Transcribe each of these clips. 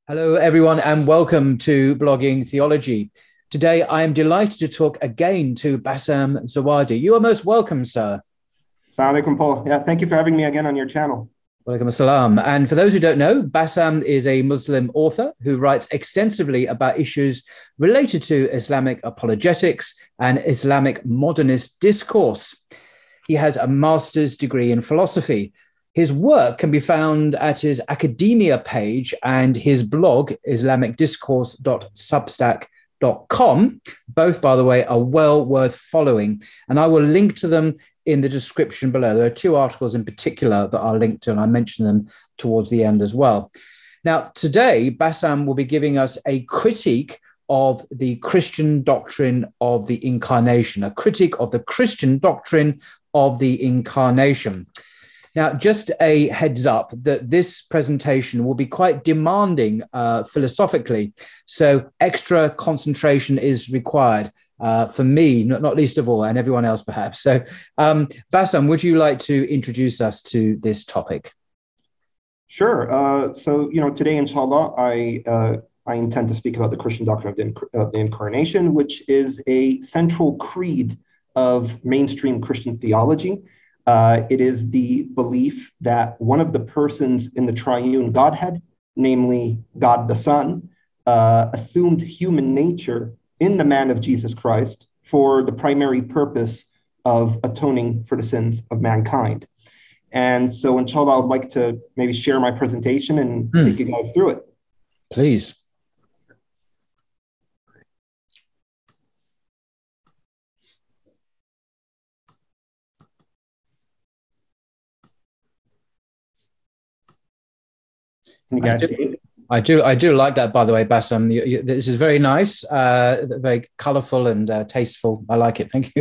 Hello, everyone, and welcome to Blogging Theology. Today, I am delighted to talk again to Bassam Zawadi. You are most welcome, sir. Assalamu alaikum, Paul. Yeah, thank you for having me again on your channel. Walaikum assalam. And for those who don't know, Bassam is a Muslim author who writes extensively about issues related to Islamic apologetics and Islamic modernist discourse. He has a master's degree in philosophy. His work can be found at his academia page and his blog, islamicdiscourse.substack.com. Both, by the way, are well worth following. And I will link to them in the description below. There are two articles in particular that I'll link to, and I mention them towards the end as well. Now, today, Bassam will be giving us a critique of the Christian doctrine of the incarnation, a critique of the Christian doctrine of the incarnation. Now, just a heads up that this presentation will be quite demanding philosophically, so extra concentration is required for me, not least of all, and everyone else perhaps. So, Bassam, would you like to introduce us to this topic? Sure. Today, inshallah, I intend to speak about the Christian doctrine of the incarnation, which is a central creed of mainstream Christian theology. It is the belief that one of the persons in the triune Godhead, namely God the Son, assumed human nature in the man of Jesus Christ for the primary purpose of atoning for the sins of mankind. And so, inshallah, I would like to maybe share my presentation and take you guys through it. Please. Can you guys see it? I do like that, by the way, Bassam. This is very nice, very colorful and tasteful. I like it. Thank you.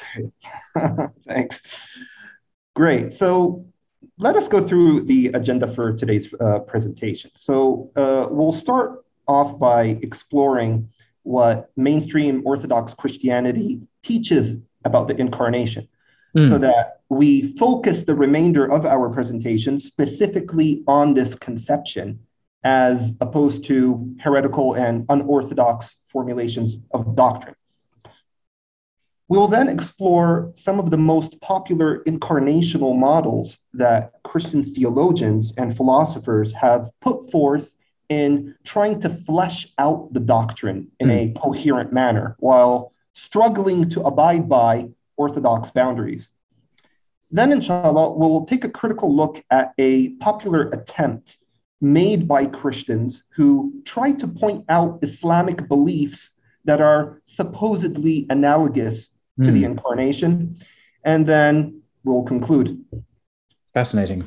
Thanks. Great. So let us go through the agenda for today's presentation. So we'll start off by exploring what mainstream Orthodox Christianity teaches about the incarnation, so that we focus the remainder of our presentation specifically on this conception, as opposed to heretical and unorthodox formulations of doctrine. We will then explore some of the most popular incarnational models that Christian theologians and philosophers have put forth in trying to flesh out the doctrine in a coherent manner while struggling to abide by orthodox boundaries. Then, inshallah, we'll take a critical look at a popular attempt made by Christians who try to point out Islamic beliefs that are supposedly analogous to the incarnation. And then we'll conclude. Fascinating.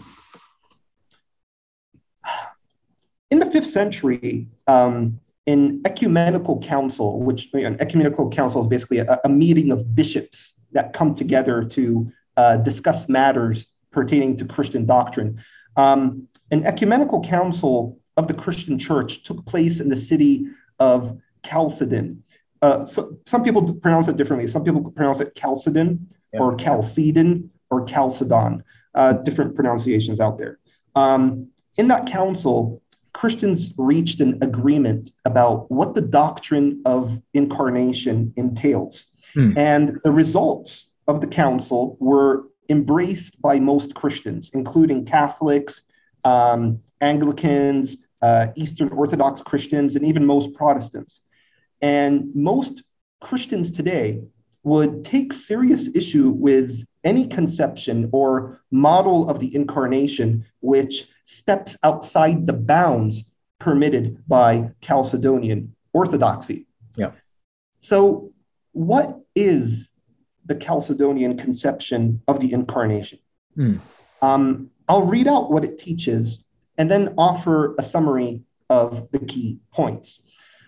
In the 5th century, in ecumenical council, which an ecumenical council is basically a meeting of bishops that come together to discuss matters pertaining to Christian doctrine. An ecumenical council of the Christian church took place in the city of Chalcedon. So some people pronounce it differently. Some people pronounce it Chalcedon or Chalcedon or Chalcedon, different pronunciations out there. In that council, Christians reached an agreement about what the doctrine of incarnation entails. And the results of the council were embraced by most Christians, including Catholics, Anglicans, Eastern Orthodox Christians, and even most Protestants. And most Christians today would take serious issue with any conception or model of the incarnation which steps outside the bounds permitted by Chalcedonian orthodoxy. Yeah. So what is the Chalcedonian conception of the incarnation? I'll read out what it teaches and then offer a summary of the key points.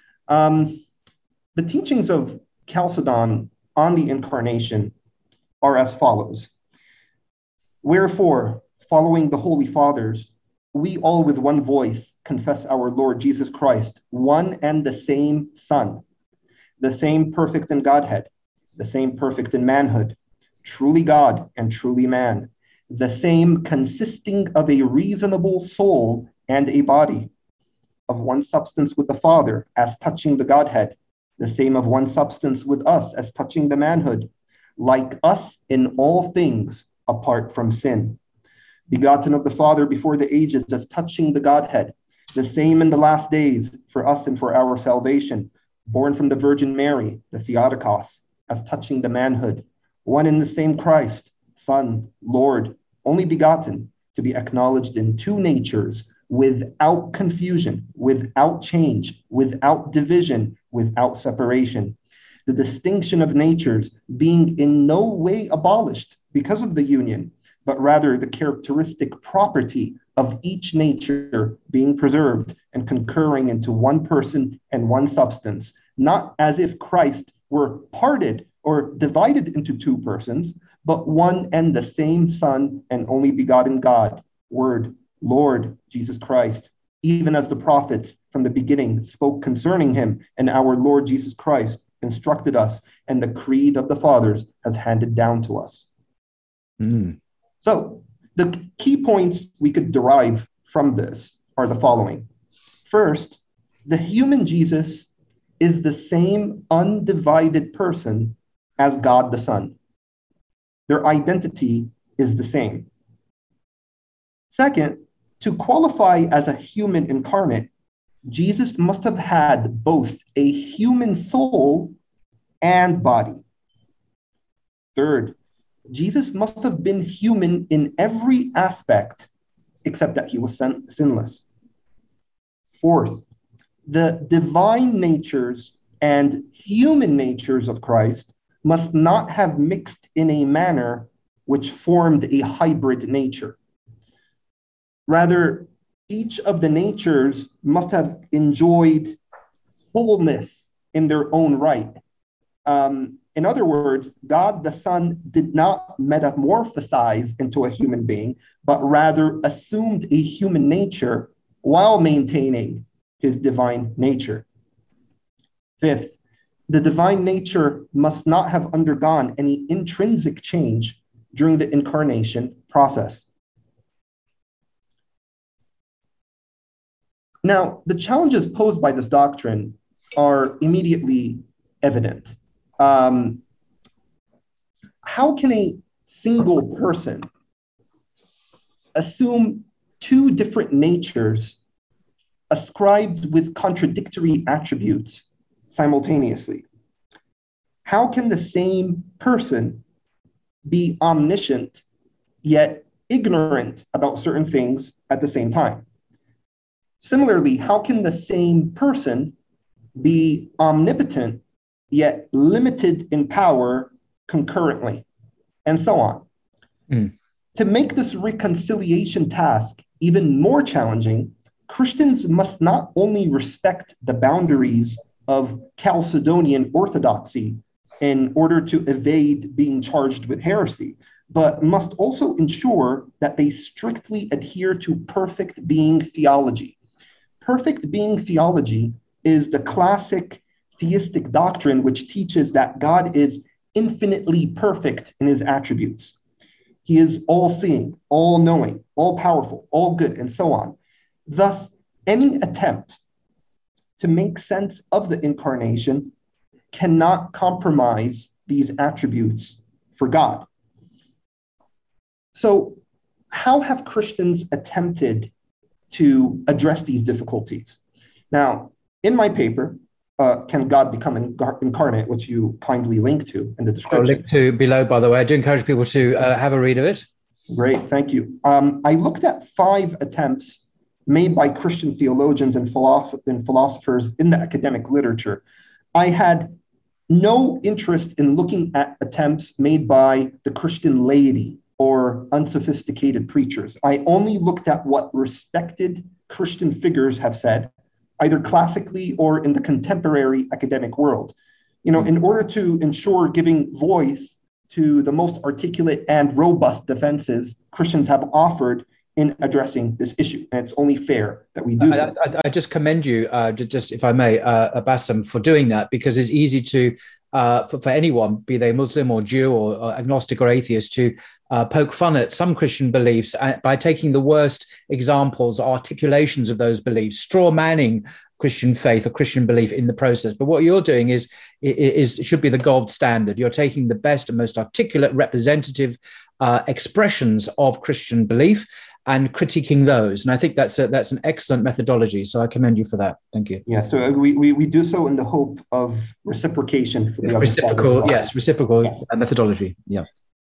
The teachings of Chalcedon on the incarnation are as follows. Wherefore, following the Holy Fathers, we all with one voice confess our Lord Jesus Christ, one and the same Son, the same perfect in Godhead, the same perfect in manhood, truly God and truly man, the same consisting of a reasonable soul and a body, of one substance with the Father as touching the Godhead, the same of one substance with us as touching the manhood, like us in all things apart from sin. Begotten of the Father before the ages as touching the Godhead, the same in the last days for us and for our salvation, born from the Virgin Mary, the Theotokos, as touching the manhood, one in the same Christ, Son, Lord, only begotten, to be acknowledged in two natures, without confusion, without change, without division, without separation. The distinction of natures being in no way abolished because of the union, but rather the characteristic property of each nature being preserved and concurring into one person and one substance, not as if Christ were parted or divided into two persons, but one and the same Son and only begotten God, Word, Lord Jesus Christ, even as the prophets from the beginning spoke concerning him, and our Lord Jesus Christ instructed us, and the creed of the fathers has handed down to us. So the key points we could derive from this are the following. First, the human Jesus is the same undivided person as God the Son. Their identity is the same. Second, to qualify as a human incarnate, Jesus must have had both a human soul and body. Third, Jesus must have been human in every aspect except that he was sinless. Fourth, the divine natures and human natures of Christ must not have mixed in a manner which formed a hybrid nature. Rather, each of the natures must have enjoyed wholeness in their own right. In other words, God the Son did not metamorphosize into a human being, but rather assumed a human nature while maintaining his divine nature. Fifth, the divine nature must not have undergone any intrinsic change during the incarnation process. Now, the challenges posed by this doctrine are immediately evident. How can a single person assume two different natures ascribed with contradictory attributes simultaneously? How can the same person be omniscient yet ignorant about certain things at the same time? Similarly, how can the same person be omnipotent yet limited in power concurrently, and so on? To make this reconciliation task even more challenging, Christians must not only respect the boundaries of Chalcedonian orthodoxy in order to evade being charged with heresy, but must also ensure that they strictly adhere to perfect being theology. Perfect being theology is the classic theistic doctrine which teaches that God is infinitely perfect in his attributes. He is all-seeing, all-knowing, all-powerful, all-good, and so on. Thus, any attempt to make sense of the incarnation cannot compromise these attributes for God. So, how have Christians attempted to address these difficulties? Now, in my paper, Can God Become Incarnate, which you kindly link to in the description. I'll link to below, by the way. I do encourage people to have a read of it. Great, thank you. I looked at 5 attempts made by Christian theologians and philosophers in the academic literature. I had no interest in looking at attempts made by the Christian laity or unsophisticated preachers. I only looked at what respected Christian figures have said, either classically or in the contemporary academic world. In order to ensure giving voice to the most articulate and robust defenses Christians have offered in addressing this issue. And it's only fair that we do so. I just commend you, just if I may, Bassam, for doing that, because it's easy to, for anyone, be they Muslim or Jew or agnostic or atheist, to poke fun at some Christian beliefs by taking the worst examples, articulations of those beliefs, straw manning Christian faith or Christian belief in the process. But what you're doing is should be the gold standard. You're taking the best and most articulate, representative expressions of Christian belief and critiquing those. And I think that's an excellent methodology. So I commend you for that. Thank you. Yeah, so we do so in the hope of reciprocation. For the reciprocal, yes, reciprocal methodology. Yeah.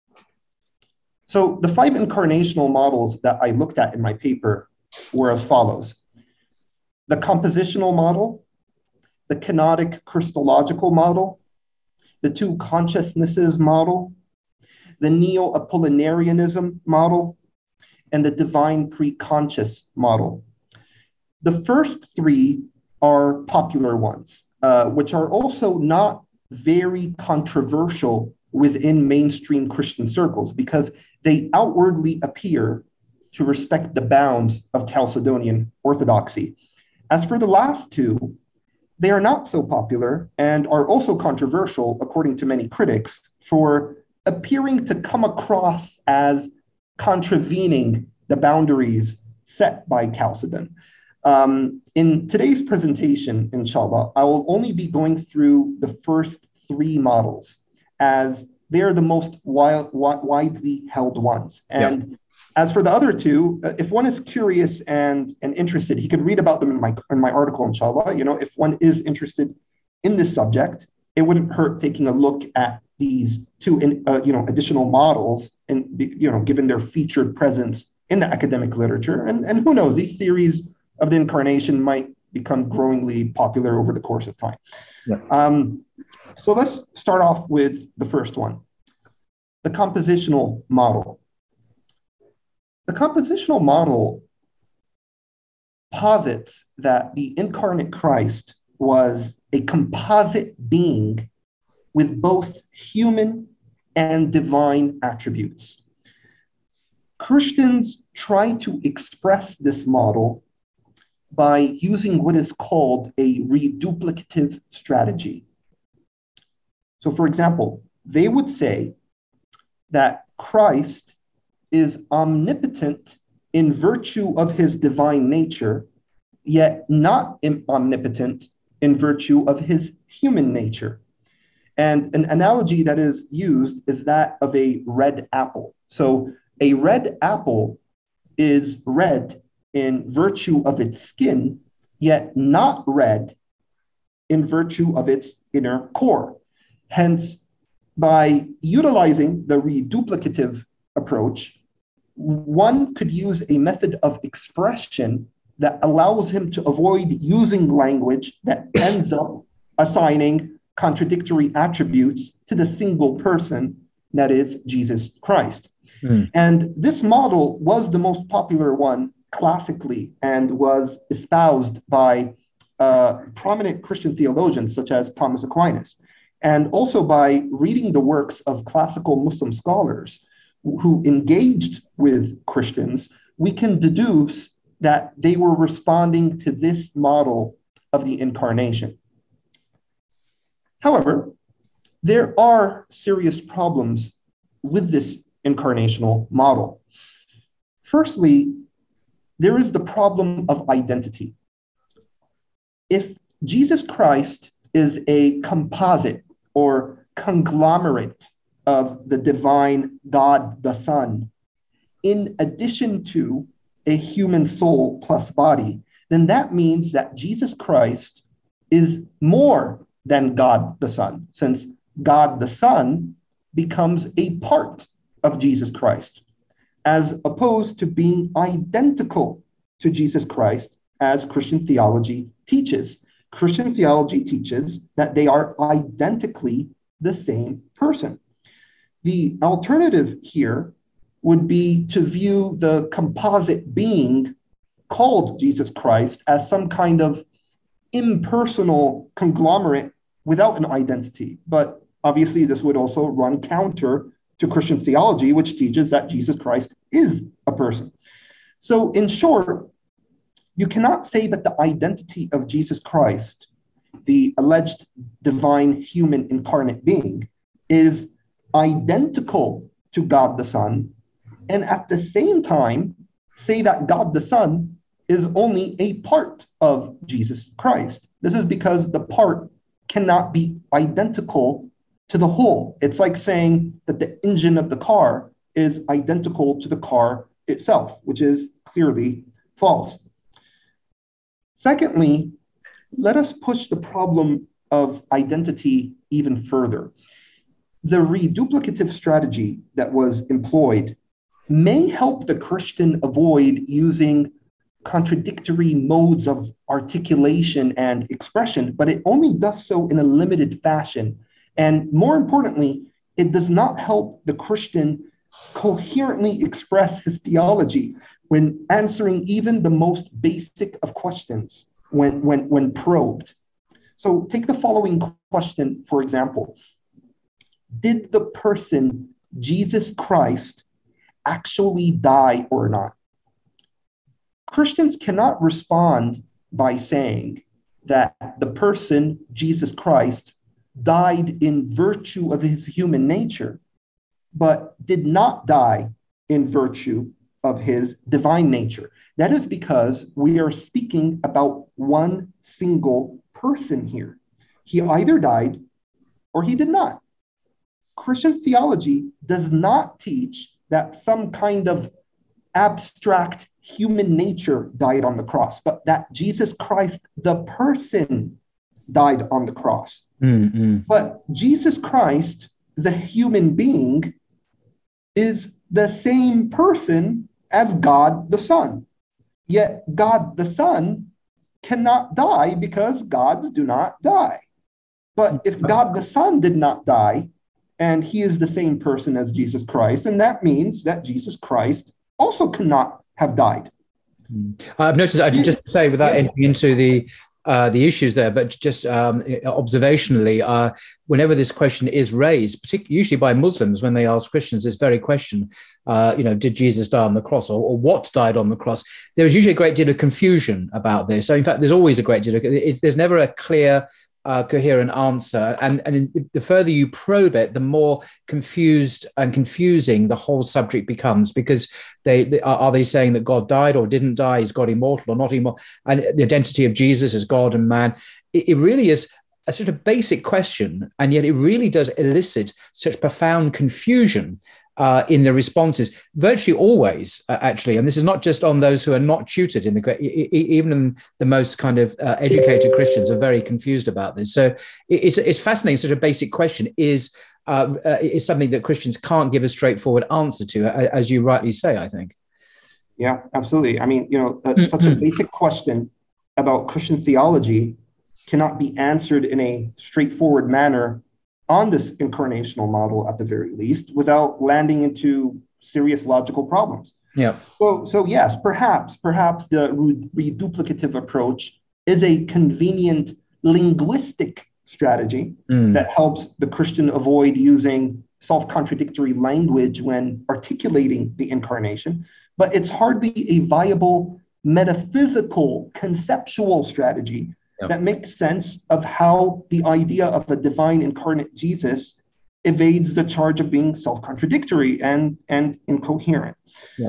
So the 5 incarnational models that I looked at in my paper were as follows: the compositional model, the kenotic Christological model, the 2 consciousnesses model, the Neo-Apollinarianism model, and the divine pre-conscious model. The first 3 are popular ones, which are also not very controversial within mainstream Christian circles because they outwardly appear to respect the bounds of Chalcedonian orthodoxy. As for the last 2, they are not so popular and are also controversial, according to many critics, for appearing to come across as contravening the boundaries set by Chalcedon. In today's presentation, inshallah, I will only be going through the first 3 models, as they are the most widely held ones. And as for the other 2, if one is curious and interested, he could read about them in my article, inshallah. You know, if one is interested in this subject, it wouldn't hurt taking a look at these 2 additional models, and given their featured presence in the academic literature. And who knows, these theories of the incarnation might become growingly popular over the course of time. Yeah. So let's start off with the first one, the compositional model. The compositional model posits that the incarnate Christ was a composite being with both human and divine attributes. Christians try to express this model by using what is called a reduplicative strategy. So, for example, they would say that Christ is omnipotent in virtue of his divine nature, yet not omnipotent in virtue of his human nature. And an analogy that is used is that of a red apple. So a red apple is red in virtue of its skin, yet not red in virtue of its inner core. Hence, by utilizing the reduplicative approach, one could use a method of expression that allows him to avoid using language that ends up assigning contradictory attributes to the single person, that is Jesus Christ. And this model was the most popular one classically and was espoused by prominent Christian theologians such as Thomas Aquinas, and also by reading the works of classical Muslim scholars who engaged with Christians. We can deduce that they were responding to this model of the incarnation. However, there are serious problems with this incarnational model. Firstly, there is the problem of identity. If Jesus Christ is a composite or conglomerate of the divine God the Son, in addition to a human soul plus body, then that means that Jesus Christ is more than God the Son, since God the Son becomes a part of Jesus Christ, as opposed to being identical to Jesus Christ, as Christian theology teaches. Christian theology teaches that they are identically the same person. The alternative here would be to view the composite being called Jesus Christ as some kind of impersonal conglomerate without an identity. But obviously, this would also run counter to Christian theology, which teaches that Jesus Christ is a person. So in short, you cannot say that the identity of Jesus Christ, the alleged divine human incarnate being, is identical to God the Son and at the same time say that God the Son is only a part of Jesus Christ. This is because the part cannot be identical to the whole. It's like saying that the engine of the car is identical to the car itself, which is clearly false. Secondly, let us push the problem of identity even further. The reduplicative strategy that was employed may help the Christian avoid using contradictory modes of articulation and expression, but it only does so in a limited fashion. And more importantly, it does not help the Christian coherently express his theology when answering even the most basic of questions when probed. So take the following question, for example. Did the person Jesus Christ actually die or not? Christians cannot respond by saying that the person Jesus Christ died in virtue of his human nature, but did not die in virtue of his divine nature. That is because we are speaking about one single person here. He either died or he did not. Christian theology does not teach that some kind of abstract human nature died on the cross, but that Jesus Christ, the person, died on the cross. Mm-hmm. But Jesus Christ, the human being, is the same person as God the Son. Yet God the Son cannot die because gods do not die. But if God the Son did not die, and he is the same person as Jesus Christ, and that means that Jesus Christ also cannot have died. I've noticed, just to say, without entering into the issues there, but just observationally, whenever this question is raised, particularly usually by Muslims when they ask Christians this very question, did Jesus die on the cross, or what died on the cross? There is usually a great deal of confusion about this. So in fact, there's always a great deal of, there's never a clear, coherent answer. And the further you probe it, the more confused and confusing the whole subject becomes, because are they saying that God died or didn't die? Is God immortal or not immortal? And the identity of Jesus as God and man, it really is a sort of basic question, and yet it really does elicit such profound confusion in the responses, virtually always, actually. And this is not just on those who are not tutored in even the most kind of educated Christians are very confused about this. So it's fascinating. Such a basic question is something that Christians can't give a straightforward answer to, as you rightly say, I think. Yeah, absolutely. I mean, such a basic question about Christian theology cannot be answered in a straightforward manner on this incarnational model, at the very least, without landing into serious logical problems. Yeah. So yes, perhaps the reduplicative approach is a convenient linguistic strategy that helps the Christian avoid using self-contradictory language when articulating the incarnation, but it's hardly a viable metaphysical, conceptual strategy that makes sense of how the idea of a divine incarnate Jesus evades the charge of being self-contradictory and incoherent. Yeah.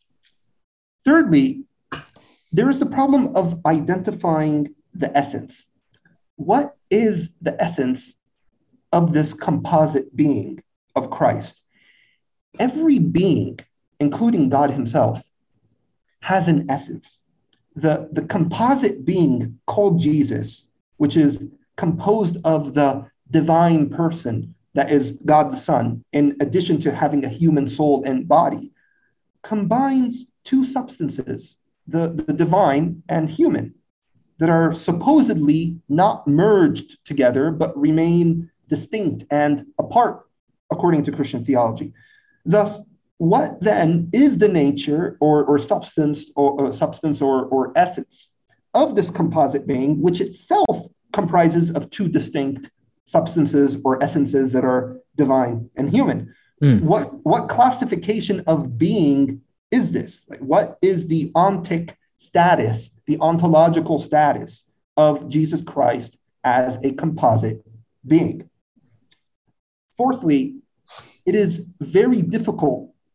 Thirdly, there is the problem of identifying the essence. What is the essence of this composite being of Christ? Every being, including God himself, has an essence. The composite being called Jesus, which is composed of the divine person that is God the Son, in addition to having a human soul and body, combines two substances, the divine and human, that are supposedly not merged together, but remain distinct and apart, according to Christian theology. Thus, what then is the nature or substance or essence of this composite being, which itself comprises of two distinct substances or essences that are divine and human? What classification of being is this? Like, what is the ontic status, the ontological status of Jesus Christ as a composite being? Fourthly, it is very difficult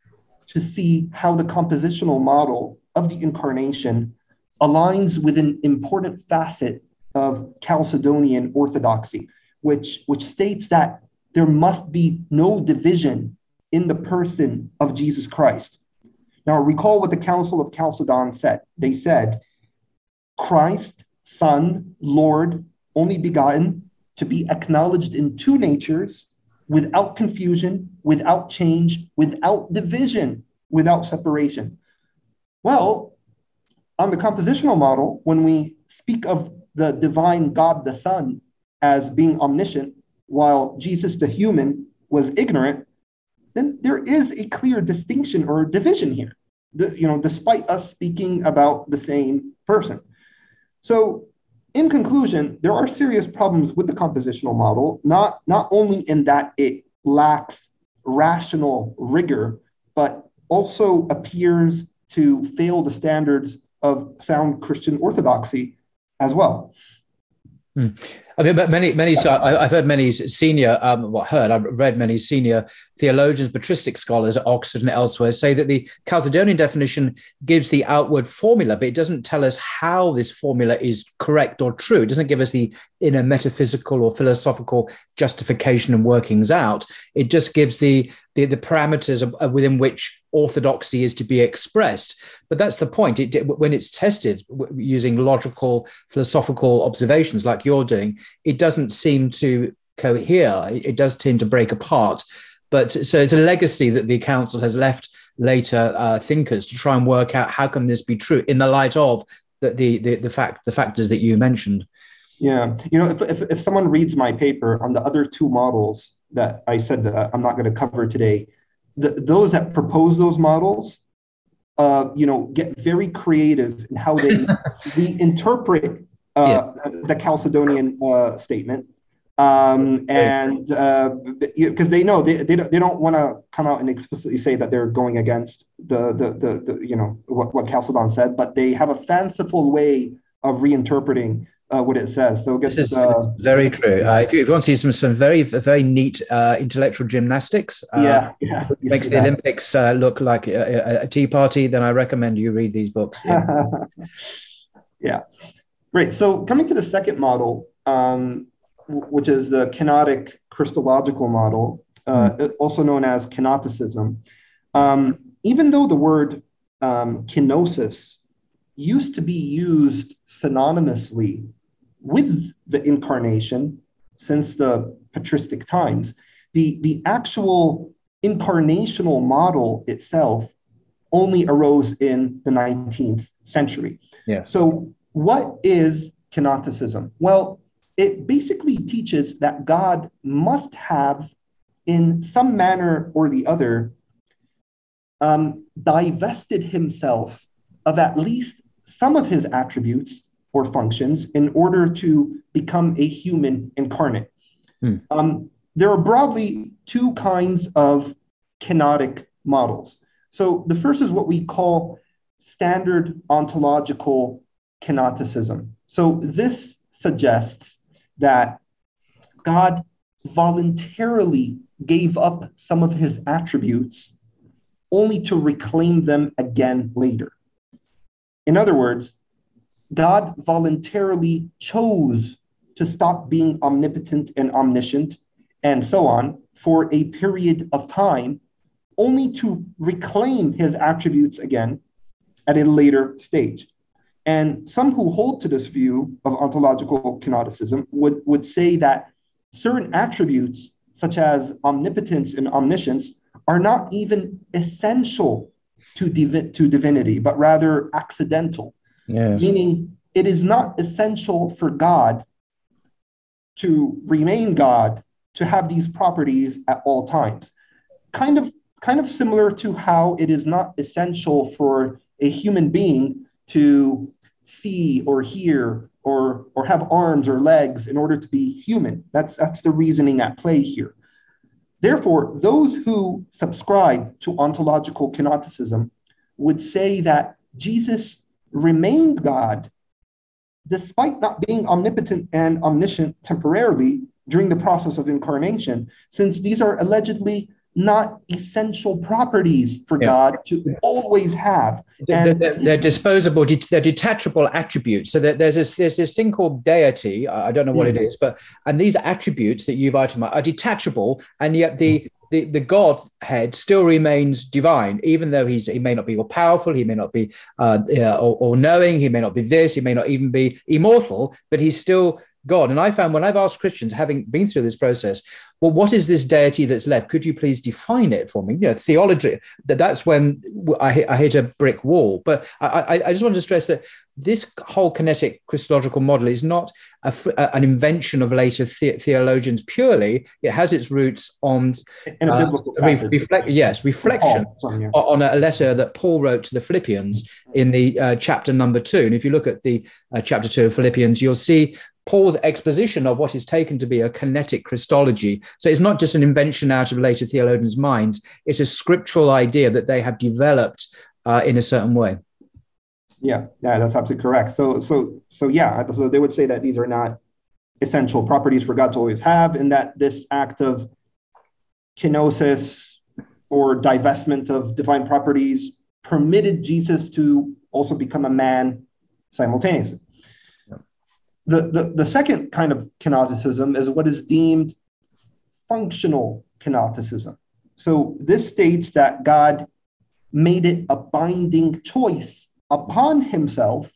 to see how the compositional model of the incarnation aligns with an important facet of Chalcedonian orthodoxy, which states that there must be no division in the person of Jesus Christ. Now, recall what the Council of Chalcedon said. They said, Christ, Son, Lord, only begotten, to be acknowledged in two natures, without confusion, without change, without division, without separation. Well, on the compositional model, when we speak of the divine God the Son as being omniscient, while Jesus the human was ignorant, then there is a clear distinction or division here, despite us speaking about the same person. So in conclusion, there are serious problems with the compositional model, not only in that it lacks rational rigor, but also appears to fail the standards of sound Christian orthodoxy as well. I mean, but I've heard many senior, I've read many senior theologians, patristic scholars at Oxford and elsewhere say that the Chalcedonian definition gives the outward formula, but it doesn't tell us how this formula is correct or true. It doesn't give us the inner metaphysical or philosophical justification and workings out. It just gives the parameters within which orthodoxy is to be expressed. But that's the point. When it's tested using logical, philosophical observations like you're doing, it doesn't seem to cohere. It does tend to break apart. But so it's a legacy that the council has left later thinkers to try and work out how can this be true in the light of the factors that you mentioned. Yeah, if someone reads my paper on the other two models that I said that I'm not going to cover today, those that propose those models, get very creative in how they reinterpret the Chalcedonian statement. Because they know they don't want to come out and explicitly say that they're going against what Chalcedon said, but they have a fanciful way of reinterpreting what it says. So it gets very true. If you want to see some very very neat intellectual gymnastics, makes the Olympics look like a tea party, then I recommend you read these books. Yeah, great. So coming to the second model, which is the kenotic Christological model, also known as kenoticism. Even though the word kenosis used to be used synonymously with the incarnation since the patristic times, the actual incarnational model itself only arose in the 19th century. Yeah. So what is kenoticism? Well, it basically teaches that God must have, in some manner or the other, divested himself of at least some of his attributes or functions in order to become a human incarnate. There are broadly two kinds of kenotic models. So the first is what we call standard ontological kenoticism. So this suggests that God voluntarily gave up some of his attributes only to reclaim them again later. In other words, God voluntarily chose to stop being omnipotent and omniscient and so on for a period of time, only to reclaim his attributes again at a later stage. And some who hold to this view of ontological kenoticism would say that certain attributes, such as omnipotence and omniscience, are not even essential to divinity, but rather accidental. Yes. Meaning it is not essential for God to remain God, to have these properties at all times. Kind of similar to how it is not essential for a human being to see or hear or have arms or legs in order to be human. That's the reasoning at play here. Therefore, those who subscribe to ontological kenoticism would say that Jesus remained God despite not being omnipotent and omniscient temporarily during the process of incarnation, since these are allegedly not essential properties for God to always have. And they're disposable, they're detachable attributes. So there's this thing called deity. I don't know what it is, and these attributes that you've itemized are detachable, and yet the Godhead still remains divine, even though he may not be all powerful, he may not be all knowing, he may not be this, he may not even be immortal, but he's still God. And I found when I've asked Christians, having been through this process, well, what is this deity that's left? Could you please define it for me? Theology, that's when I hit a brick wall. But I just wanted to stress that this whole kinetic Christological model is not an invention of later theologians purely. It has its roots on reflection on a letter that Paul wrote to the Philippians in the chapter number 2. And if you look at the chapter 2 of Philippians, you'll see Paul's exposition of what is taken to be a kinetic Christology. So it's not just an invention out of later theologians' minds. It's a scriptural idea that they have developed in a certain way. Yeah, that's absolutely correct. So they would say that these are not essential properties for God to always have, and that this act of kenosis or divestment of divine properties permitted Jesus to also become a man simultaneously. The second kind of kenoticism is what is deemed functional kenoticism. So this states that God made it a binding choice upon himself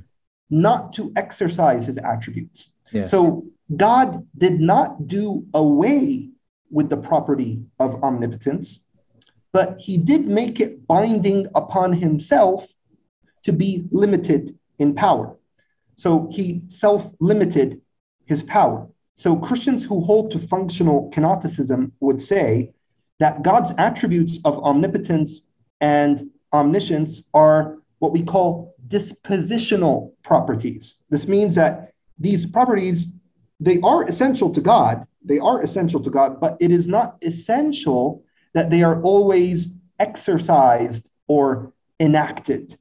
not to exercise his attributes. Yes. So God did not do away with the property of omnipotence, but he did make it binding upon himself to be limited in power. So he self-limited his power. So Christians who hold to functional kenoticism would say that God's attributes of omnipotence and omniscience are what we call dispositional properties. This means that these properties, they are essential to God. They are essential to God, but it is not essential that they are always exercised or enacted.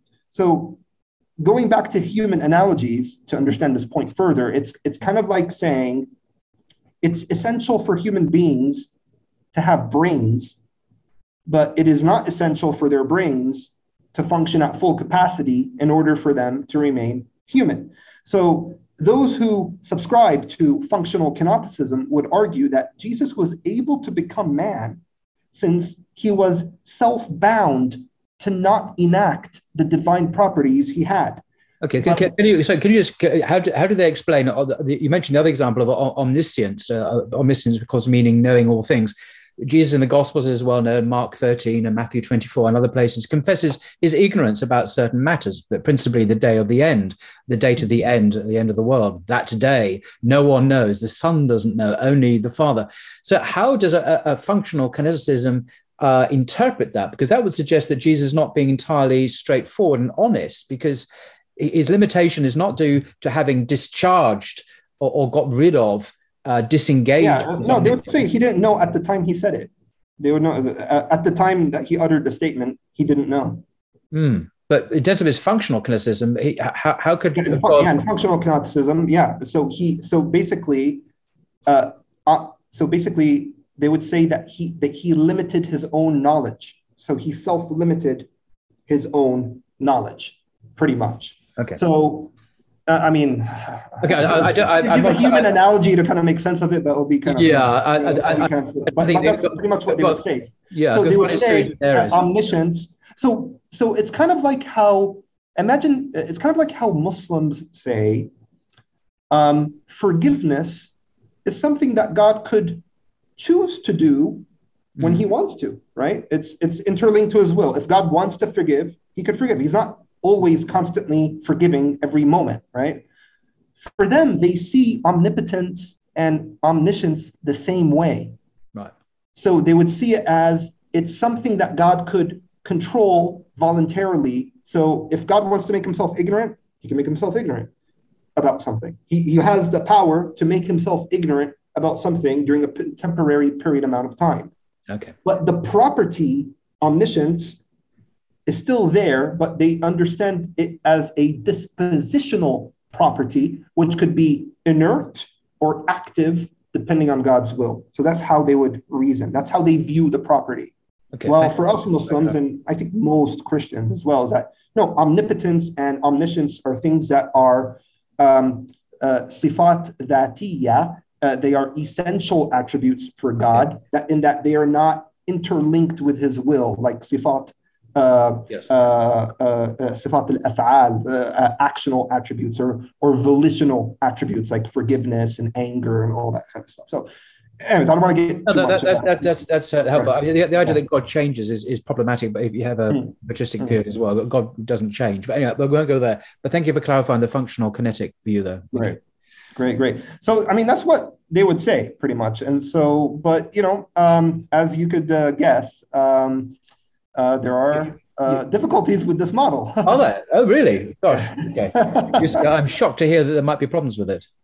So going back to human analogies to understand this point further, it's kind of like saying it's essential for human beings to have brains, but it is not essential for their brains to function at full capacity in order for them to remain human. So those who subscribe to functional kenoticism would argue that Jesus was able to become man since he was self-bound to not enact the divine properties he had. Okay, can you just, how do they explain, you mentioned the other example of omniscience, omniscience, of course, meaning knowing all things. Jesus in the Gospels is well known, Mark 13 and Matthew 24 and other places, confesses his ignorance about certain matters, but principally the day of the end, the date of the end, at the end of the world. That day, no one knows. The Son doesn't know, only the Father. So how does a functional kineticism interpret that? Because that would suggest that Jesus is not being entirely straightforward and honest, because his limitation is not due to having discharged or got rid of disengaged. Yeah, no, they would say he didn't know at the time he said it. They would know at the time that he uttered the statement, he didn't know. But in terms of his functional kineticism, how could in functional kineticism, yeah. So basically, they would say that he limited his own knowledge. So he self-limited his own knowledge, pretty much. Okay. So. I mean, okay, I give a human analogy to kind of make sense of it, but it will be kind of but that's pretty much what they would say. Yeah, so they would say that omniscience. So it's kind of like how Muslims say forgiveness is something that God could choose to do when he wants to, right? It's interlinked to his will. If God wants to forgive, he could forgive. He's not always constantly forgiving every moment, right? For them, they see omnipotence and omniscience the same way. Right. So they would see it as it's something that God could control voluntarily. So if God wants to make himself ignorant, he can make himself ignorant about something. He has the power to make himself ignorant about something during a temporary period amount of time. Okay. But the property, omniscience, is still there, but they understand it as a dispositional property, which could be inert or active depending on God's will. So that's how they would reason. That's how they view the property. Okay. Well, for us Muslims, and I think most Christians as well, is that no, omnipotence and omniscience are things that are sifat dhatiyya. They are essential attributes for God, that in that they are not interlinked with his will, like sifat sifat al-af'al, actional attributes or volitional attributes like forgiveness and anger and all that kind of stuff. So anyways, I don't want to get too much of that. That's helpful. Right. I mean, the idea that God changes is problematic, but if you have a patristic period as well, God doesn't change. But anyway, we won't go there. But thank you for clarifying the functional kinetic view there. Right. Great. So, I mean, that's what they would say pretty much. And so, but, as you could guess, there are difficulties with this model. Are there? Oh, really? Gosh. Okay. I'm shocked to hear that there might be problems with it.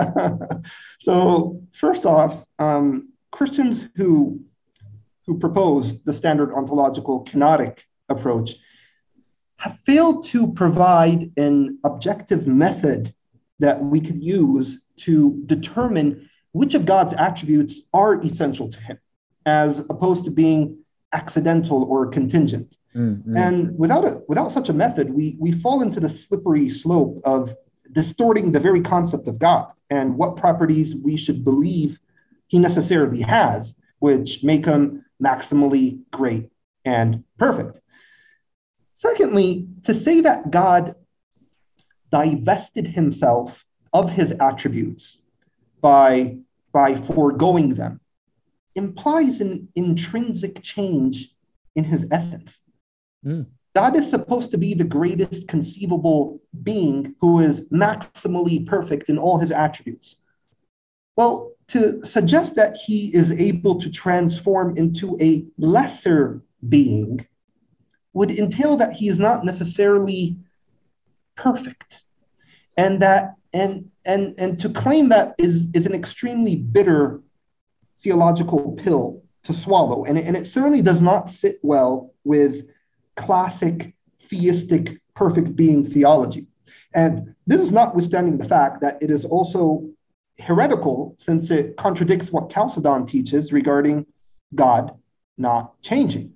So first off, Christians who propose the standard ontological kenotic approach have failed to provide an objective method that we could use to determine which of God's attributes are essential to him, as opposed to being accidental or contingent. And without such a method, we fall into the slippery slope of distorting the very concept of God and what properties we should believe he necessarily has, which make him maximally great and perfect. Secondly, to say that God divested himself of his attributes by foregoing them implies an intrinsic change in his essence. God is supposed to be the greatest conceivable being who is maximally perfect in all his attributes. Well, to suggest that he is able to transform into a lesser being would entail that he is not necessarily perfect. And to claim that is an extremely bitter theological pill to swallow. And it certainly does not sit well with classic theistic perfect being theology. And this is notwithstanding the fact that it is also heretical, since it contradicts what Chalcedon teaches regarding God not changing.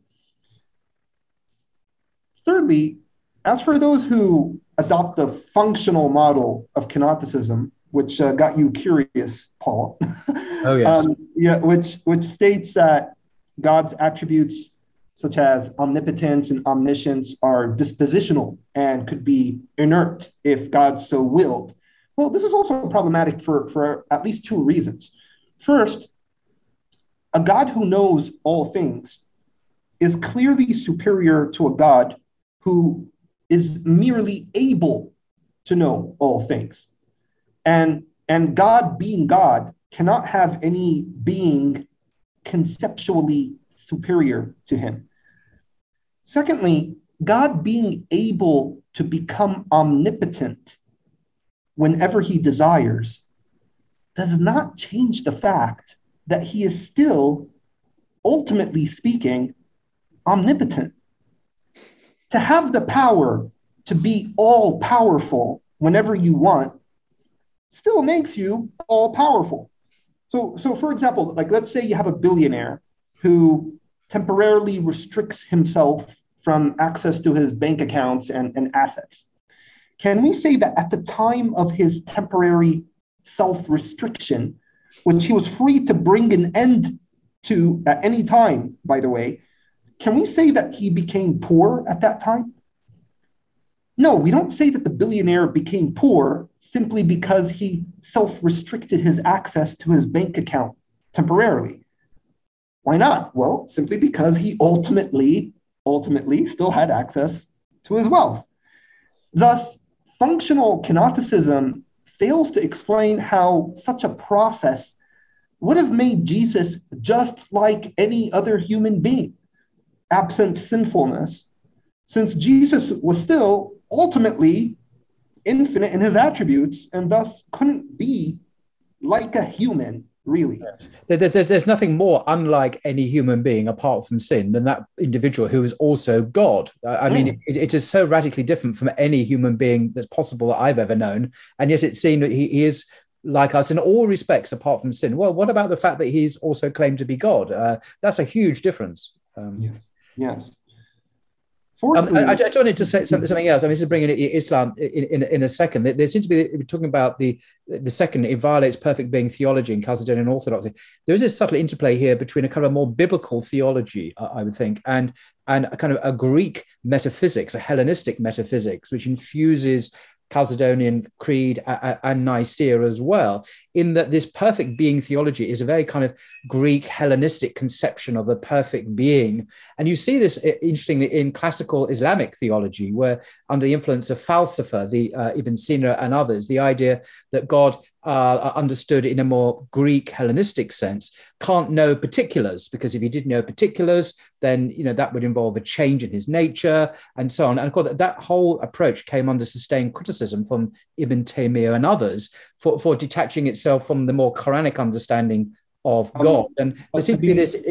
Thirdly, as for those who adopt the functional model of kenoticism, which got you curious, Paul. Oh, yes. Which states that God's attributes, such as omnipotence and omniscience, are dispositional and could be inert if God so willed. Well, this is also problematic for at least two reasons. First, a God who knows all things is clearly superior to a God who is merely able to know all things. And God being God cannot have any being conceptually superior to him. Secondly, God being able to become omnipotent whenever he desires does not change the fact that he is still, ultimately speaking, omnipotent. To have the power to be all powerful whenever you want still makes you all powerful. So for example, like let's say you have a billionaire who temporarily restricts himself from access to his bank accounts and assets. Can we say that at the time of his temporary self-restriction, which he was free to bring an end to at any time, by the way, can we say that he became poor at that time? No, we don't say that the billionaire became poor simply because he self-restricted his access to his bank account temporarily. Why not? Well, simply because he ultimately still had access to his wealth. Thus, functional kenoticism fails to explain how such a process would have made Jesus just like any other human being, absent sinfulness, since Jesus was still ultimately infinite in his attributes and thus couldn't be like a human, really. There's nothing more unlike any human being apart from sin than that individual who is also God. I mean, it is so radically different from any human being that's possible that I've ever known. And yet it seemed that he is like us in all respects apart from sin. Well, what about the fact that he's also claimed to be God? That's a huge difference. Yes. Yes. I just wanted to say something else. I mean, this is bringing Islam in a second. There seems to be, we're talking about the second, it violates perfect being theology in Chalcedonian Orthodoxy. There is a subtle interplay here between a kind of more biblical theology, I would think, and a kind of a Greek metaphysics, a Hellenistic metaphysics, which infuses Chalcedonian Creed and Nicaea as well, in that this perfect being theology is a very kind of Greek Hellenistic conception of a perfect being. And you see this, interestingly, in classical Islamic theology, where under the influence of Falsafa, the Ibn Sina and others, the idea that God understood in a more Greek Hellenistic sense can't know particulars, because if he did know particulars, then that would involve a change in his nature and so on. And of course, that whole approach came under sustained criticism from Ibn Taymiyyah and others for detaching itself from the more Quranic understanding of God. And there seems to be this.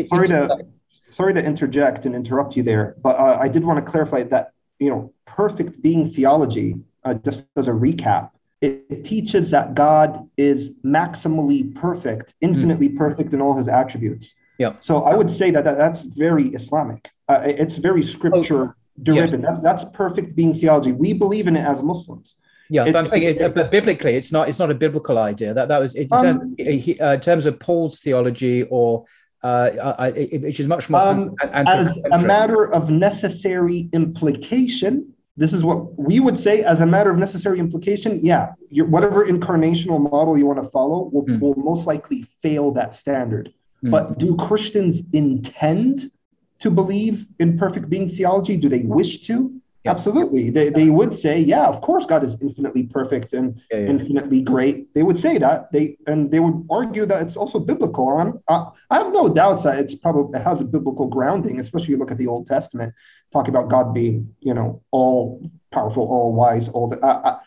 Sorry to interject and interrupt you there, but I did want to clarify that perfect being theology, just as a recap, it teaches that God is maximally perfect, infinitely perfect in all his attributes. Yeah. So I would say that's very Islamic. It's very scripture driven. Yes. That's perfect being theology. We believe in it as Muslims. Yeah, but I'm saying, but biblically, it's not a biblical idea. That was in terms of Paul's theology, or which is much more as a matter of necessary implication. This is what we would say as a matter of necessary implication. Yeah, whatever incarnational model you want to follow will most likely fail that standard. But do Christians intend to believe in perfect being theology? Do they wish to? Yeah. Absolutely. They would say, yeah, of course God is infinitely perfect and infinitely great. They would say that. They would argue that it's also biblical. I have no doubts that it has a biblical grounding, especially if you look at the Old Testament, talking about God being, all powerful, all wise, all that.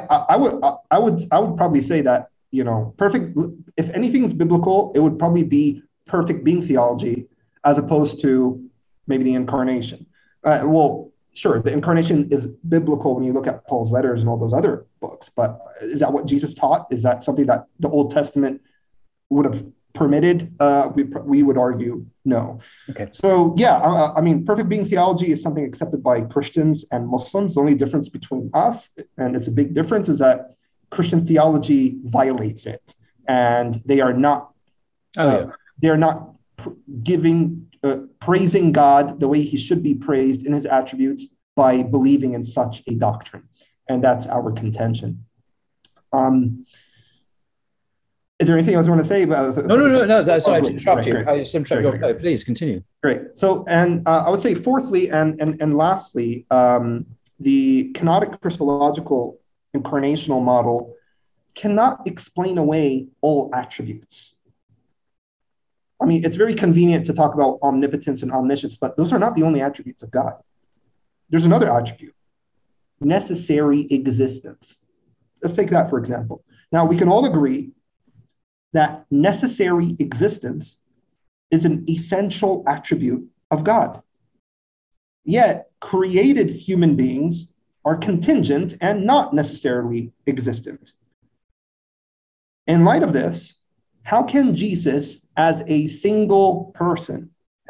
I would probably say that, perfect. If anything's biblical, it would probably be perfect being theology, as opposed to maybe the incarnation. Sure, the incarnation is biblical when you look at Paul's letters and all those other books, but is that what Jesus taught? Is that something that the Old Testament would have permitted? We would argue no. Okay. So yeah, I mean, perfect being theology is something accepted by Christians and Muslims. The only difference between us, and it's a big difference, is that Christian theology violates it, and they are not. They're not praising God the way he should be praised in his attributes by believing in such a doctrine. And that's our contention. Is there anything else you want to say about? No. Sorry to interrupt you. I just interrupt your flow. Please continue. Great. So, and I would say fourthly and lastly, the canonic Christological incarnational model cannot explain away all attributes. I mean, it's very convenient to talk about omnipotence and omniscience, but those are not the only attributes of God. There's another attribute, necessary existence. Let's take that, for example. Now, we can all agree that necessary existence is an essential attribute of God. Yet, created human beings are contingent and not necessarily existent. In light of this, how can Jesus, as a single person,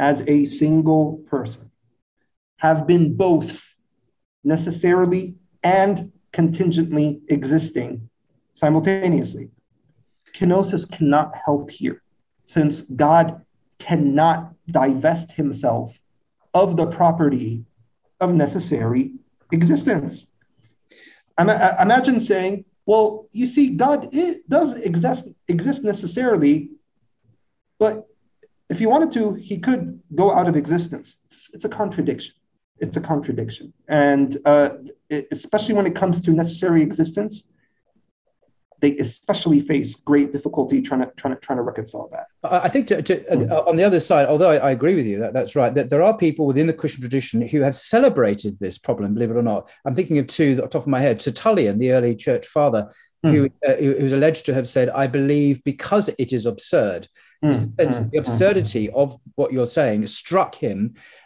have been both necessarily and contingently existing simultaneously? Kenosis cannot help here, since God cannot divest himself of the property of necessary existence. Imagine saying, well, you see, God does exist necessarily, but if he wanted to, he could go out of existence. It's a contradiction. It's a contradiction. And especially when it comes to necessary existence, they especially face great difficulty trying to reconcile that. I think on the other side, although I agree with you, that's right, that there are people within the Christian tradition who have celebrated this problem, believe it or not. I'm thinking of two off the top of my head. Tertullian, the early church father, who was alleged to have said, I believe because it is absurd. The absurdity of what you're saying struck him,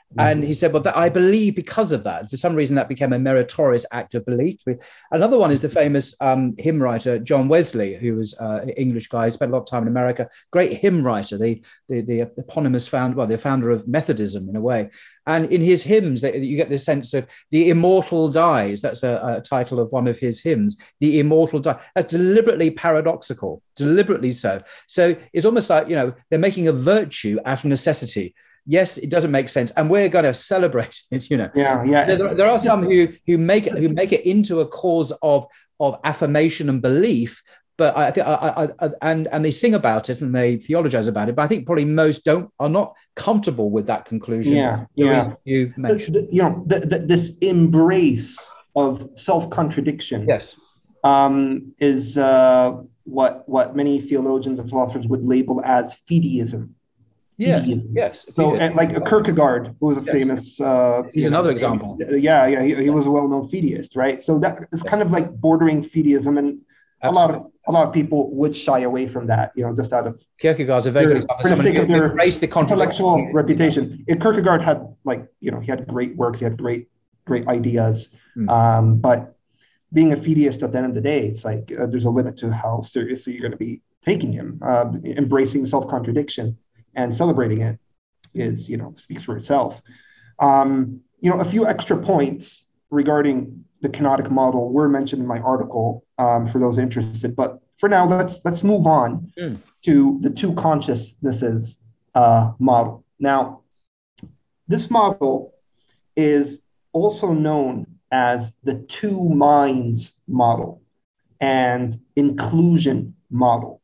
And he said, well, I believe because of that. For some reason, that became a meritorious act of belief. Another one is the famous hymn writer, John Wesley, who was an English guy, spent a lot of time in America, great hymn writer, the eponymous the founder of Methodism in a way. And in his hymns, you get this sense of the immortal dies. That's a title of one of his hymns, the immortal die. That's deliberately paradoxical, deliberately so. So it's almost like, they're making a virtue out of necessity. Yes, it doesn't make sense, and we're going to celebrate it. Yeah. There are some who make it into a cause of affirmation and belief, but I think and they sing about it and they theologize about it. But I think probably most are not comfortable with that conclusion. Yeah. You mentioned, this embrace of self-contradiction. Yes, is what many theologians and philosophers would label as fideism. Yeah. Yes. So, like a Kierkegaard, who was a famous. He's another example. Yeah. He was a well-known fideist, right? So that it's kind of like bordering fideism, and Absolutely. a lot of people would shy away from that, just out of Kierkegaard's a very good example. Someone who embraced the intellectual reputation. Kierkegaard had he had great works, he had great ideas, but being a fideist at the end of the day, it's like there's a limit to how seriously you're going to be taking him. Embracing self-contradiction and celebrating it is, speaks for itself. A few extra points regarding the kenotic model were mentioned in my article for those interested. But for now, let's move on to the two consciousnesses model. Now, this model is also known as the two minds model and inclusion model.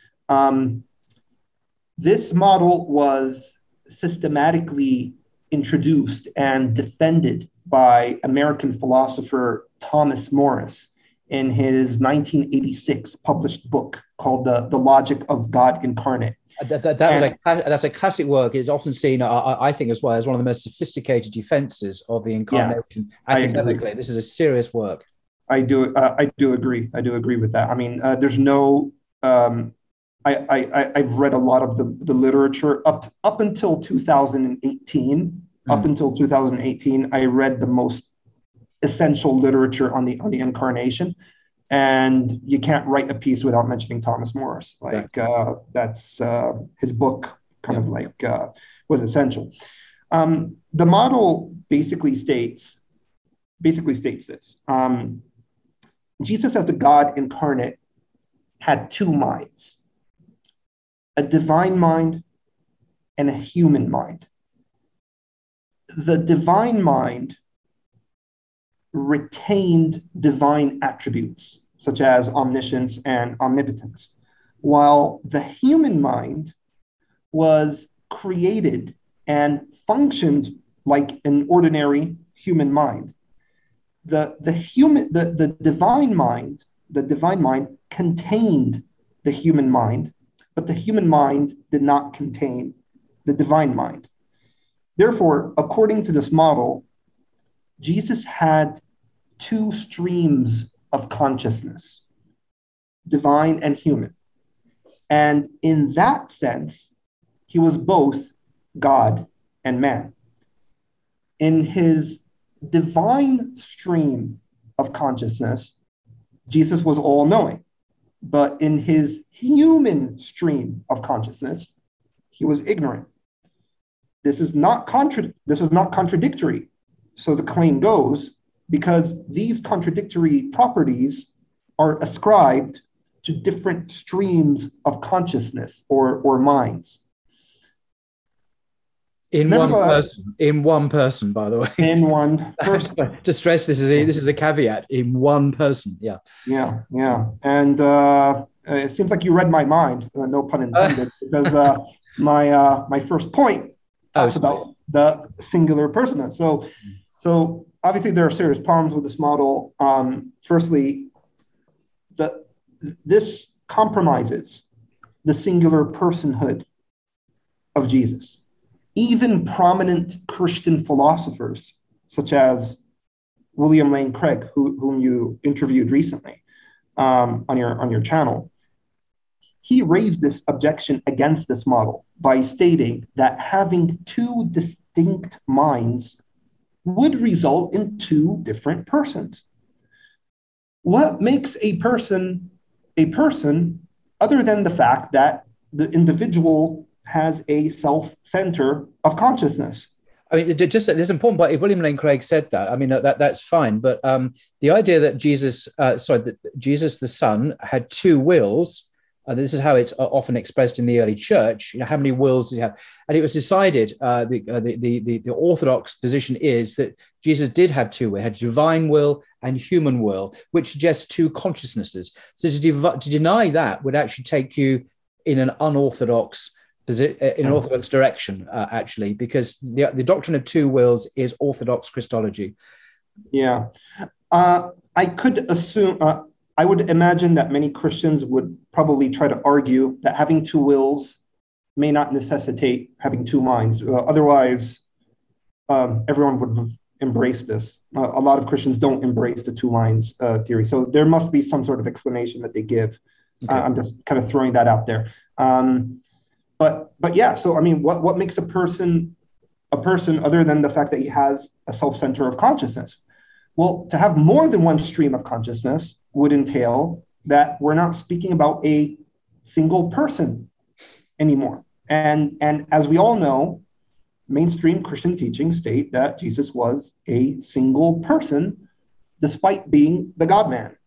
This model was systematically introduced and defended by American philosopher Thomas Morris in his 1986 published book called The Logic of God Incarnate. That's a classic work. It's often seen, I think, as well, as one of the most sophisticated defenses of the incarnation academically. This is a serious work. I do agree. I do agree with that. I mean, there's no. I've read a lot of the literature up until 2018. Up until 2018, I read the most essential literature on the incarnation, and you can't write a piece without mentioning Thomas Morris. That's his book kind of was essential. The model basically states this: Jesus as the God incarnate had two minds, a divine mind and a human mind. The divine mind retained divine attributes, such as omniscience and omnipotence, while the human mind was created and functioned like an ordinary human mind. The divine mind contained the human mind, but the human mind did not contain the divine mind. Therefore, according to this model, Jesus had two streams of consciousness, divine and human. And in that sense, he was both God and man. In his divine stream of consciousness, Jesus was all-knowing. But in his human stream of consciousness, he was ignorant. This is not contradictory, so the claim goes, because these contradictory properties are ascribed to different streams of consciousness or minds. In one person, by the way. In one person. To stress, this is the caveat. In one person, yeah. Yeah. And it seems like you read my mind, no pun intended, because my first point talks about the singular persona. So obviously there are serious problems with this model. Firstly, this compromises the singular personhood of Jesus. Even prominent Christian philosophers, such as William Lane Craig, whom you interviewed recently on your channel, he raised this objection against this model by stating that having two distinct minds would result in two different persons. What makes a person other than the fact that the individual has a self-center of consciousness? I mean, just there's an important point. William Lane Craig said that. I mean, that's fine. But the idea that that Jesus the Son had two wills, this is how it's often expressed in the early church. You know, how many wills did he have? And it was decided, the Orthodox position is that Jesus did have two wills, had divine will and human will, which suggests two consciousnesses. So to deny that would actually take you in an unorthodox orthodox direction, actually, because the doctrine of two wills is Orthodox Christology. Yeah, I could assume. I would imagine that many Christians would probably try to argue that having two wills may not necessitate having two minds. Otherwise, everyone would have embraced this. A lot of Christians don't embrace the two minds theory. So there must be some sort of explanation that they give. Okay. I'm just kind of throwing that out there. But yeah, so I mean, what makes a person other than the fact that he has a self-center of consciousness? Well, to have more than one stream of consciousness would entail that we're not speaking about a single person anymore. And as we all know, mainstream Christian teachings state that Jesus was a single person, despite being the God-man.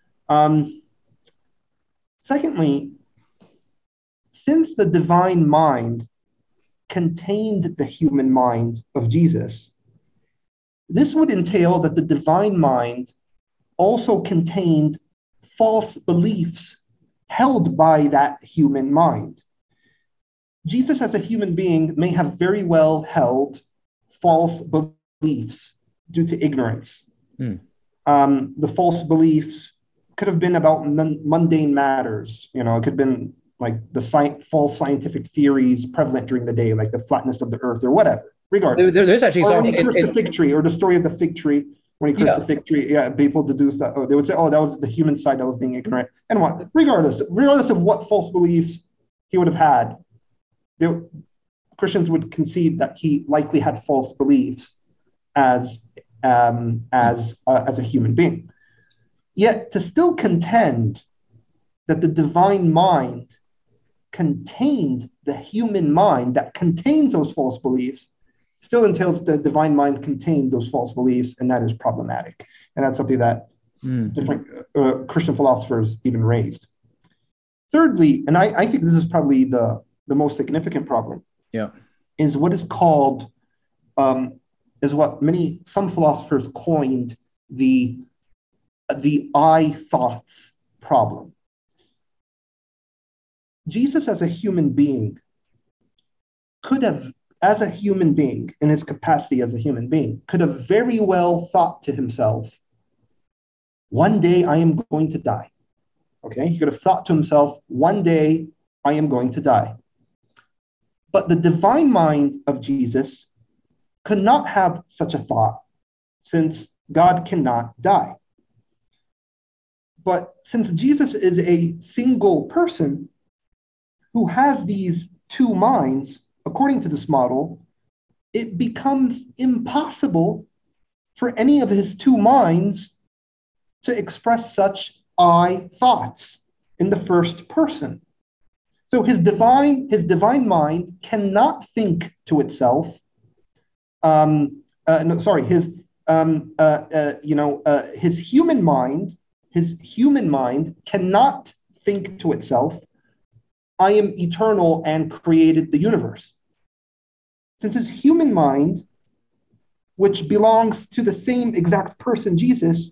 Secondly, since the divine mind contained the human mind of Jesus, this would entail that the divine mind also contained false beliefs held by that human mind. Jesus as a human being may have very well held false beliefs due to ignorance. The false beliefs could have been about mundane matters. You know, it could have been like the false scientific theories prevalent during the day, like the flatness of the earth or whatever. Regardless, there's actually or when he cursed the fig tree, or the story of the fig tree. When he cursed the fig tree, people deduce that, they would say, that was the human side that was being ignorant. And what? Regardless of what false beliefs he would have had, Christians would concede that he likely had false beliefs as a human being. Yet to still contend that the divine mind contained the human mind that contains those false beliefs still entails the divine mind contained those false beliefs, and that is problematic. And that's something that different Christian philosophers even raised. Thirdly, and I think this is probably the most significant problem, is what is called, is what some philosophers coined the I thoughts problem. Jesus as a human being could have, as a human being, in his capacity as a human being, could have very well thought to himself, one day I am going to die. Okay, he could have thought to himself, one day I am going to die. But the divine mind of Jesus could not have such a thought, since God cannot die. But since Jesus is a single person who has these two minds, according to this model, it becomes impossible for any of his two minds to express such I thoughts in the first person. So his divine mind cannot think to itself. His human mind cannot think to itself, I am eternal and created the universe. Since his human mind, which belongs to the same exact person, Jesus,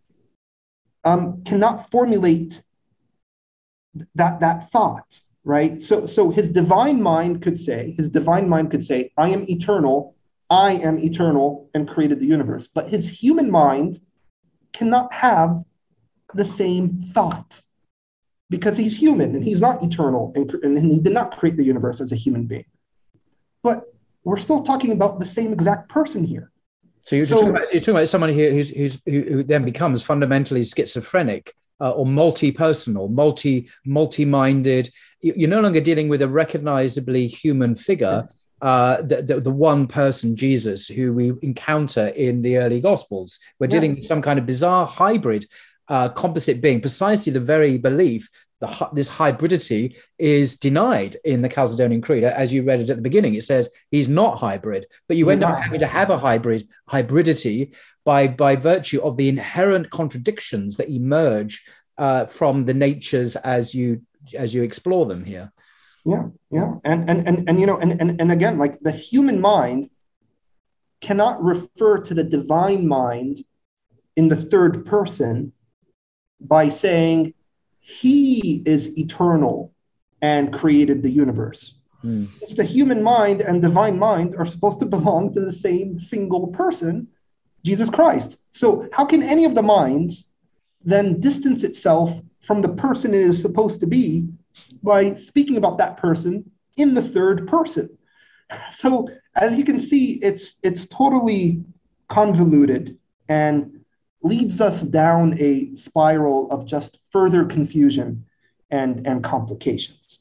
cannot formulate that thought, right? So his divine mind could say, I am eternal and created the universe. But his human mind cannot have the same thought because he's human and he's not eternal and he did not create the universe as a human being. But we're still talking about the same exact person here. So you're talking about someone here who then becomes fundamentally schizophrenic or multi-personal, multi-minded. You're no longer dealing with a recognizably human figure, the one person, Jesus, who we encounter in the early Gospels. We're dealing with some kind of bizarre hybrid composite being, precisely the very belief this hybridity is denied in the Chalcedonian Creed. As you read it at the beginning, it says he's not hybrid, but you end up having to have a hybridity by virtue of the inherent contradictions that emerge from the natures as you explore them here. Yeah. And again, like the human mind cannot refer to the divine mind in the third person by saying he is eternal and created the universe. It's the human mind and divine mind are supposed to belong to the same single person, Jesus Christ. So how can any of the minds then distance itself from the person it is supposed to be by speaking about that person in the third person? So as you can see, it's totally convoluted and leads us down a spiral of just further confusion and complications.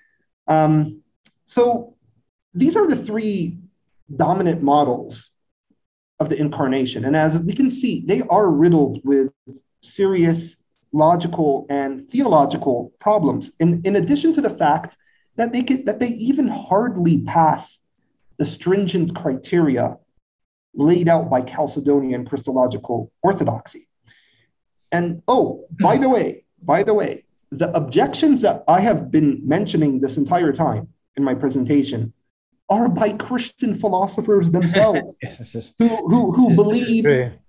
So these are the three dominant models of the incarnation. And as we can see, they are riddled with serious logical and theological problems, in addition to the fact that they even hardly pass the stringent criteria laid out by Chalcedonian Christological orthodoxy. And by the way, the objections that I have been mentioning this entire time in my presentation are by Christian philosophers themselves, who believe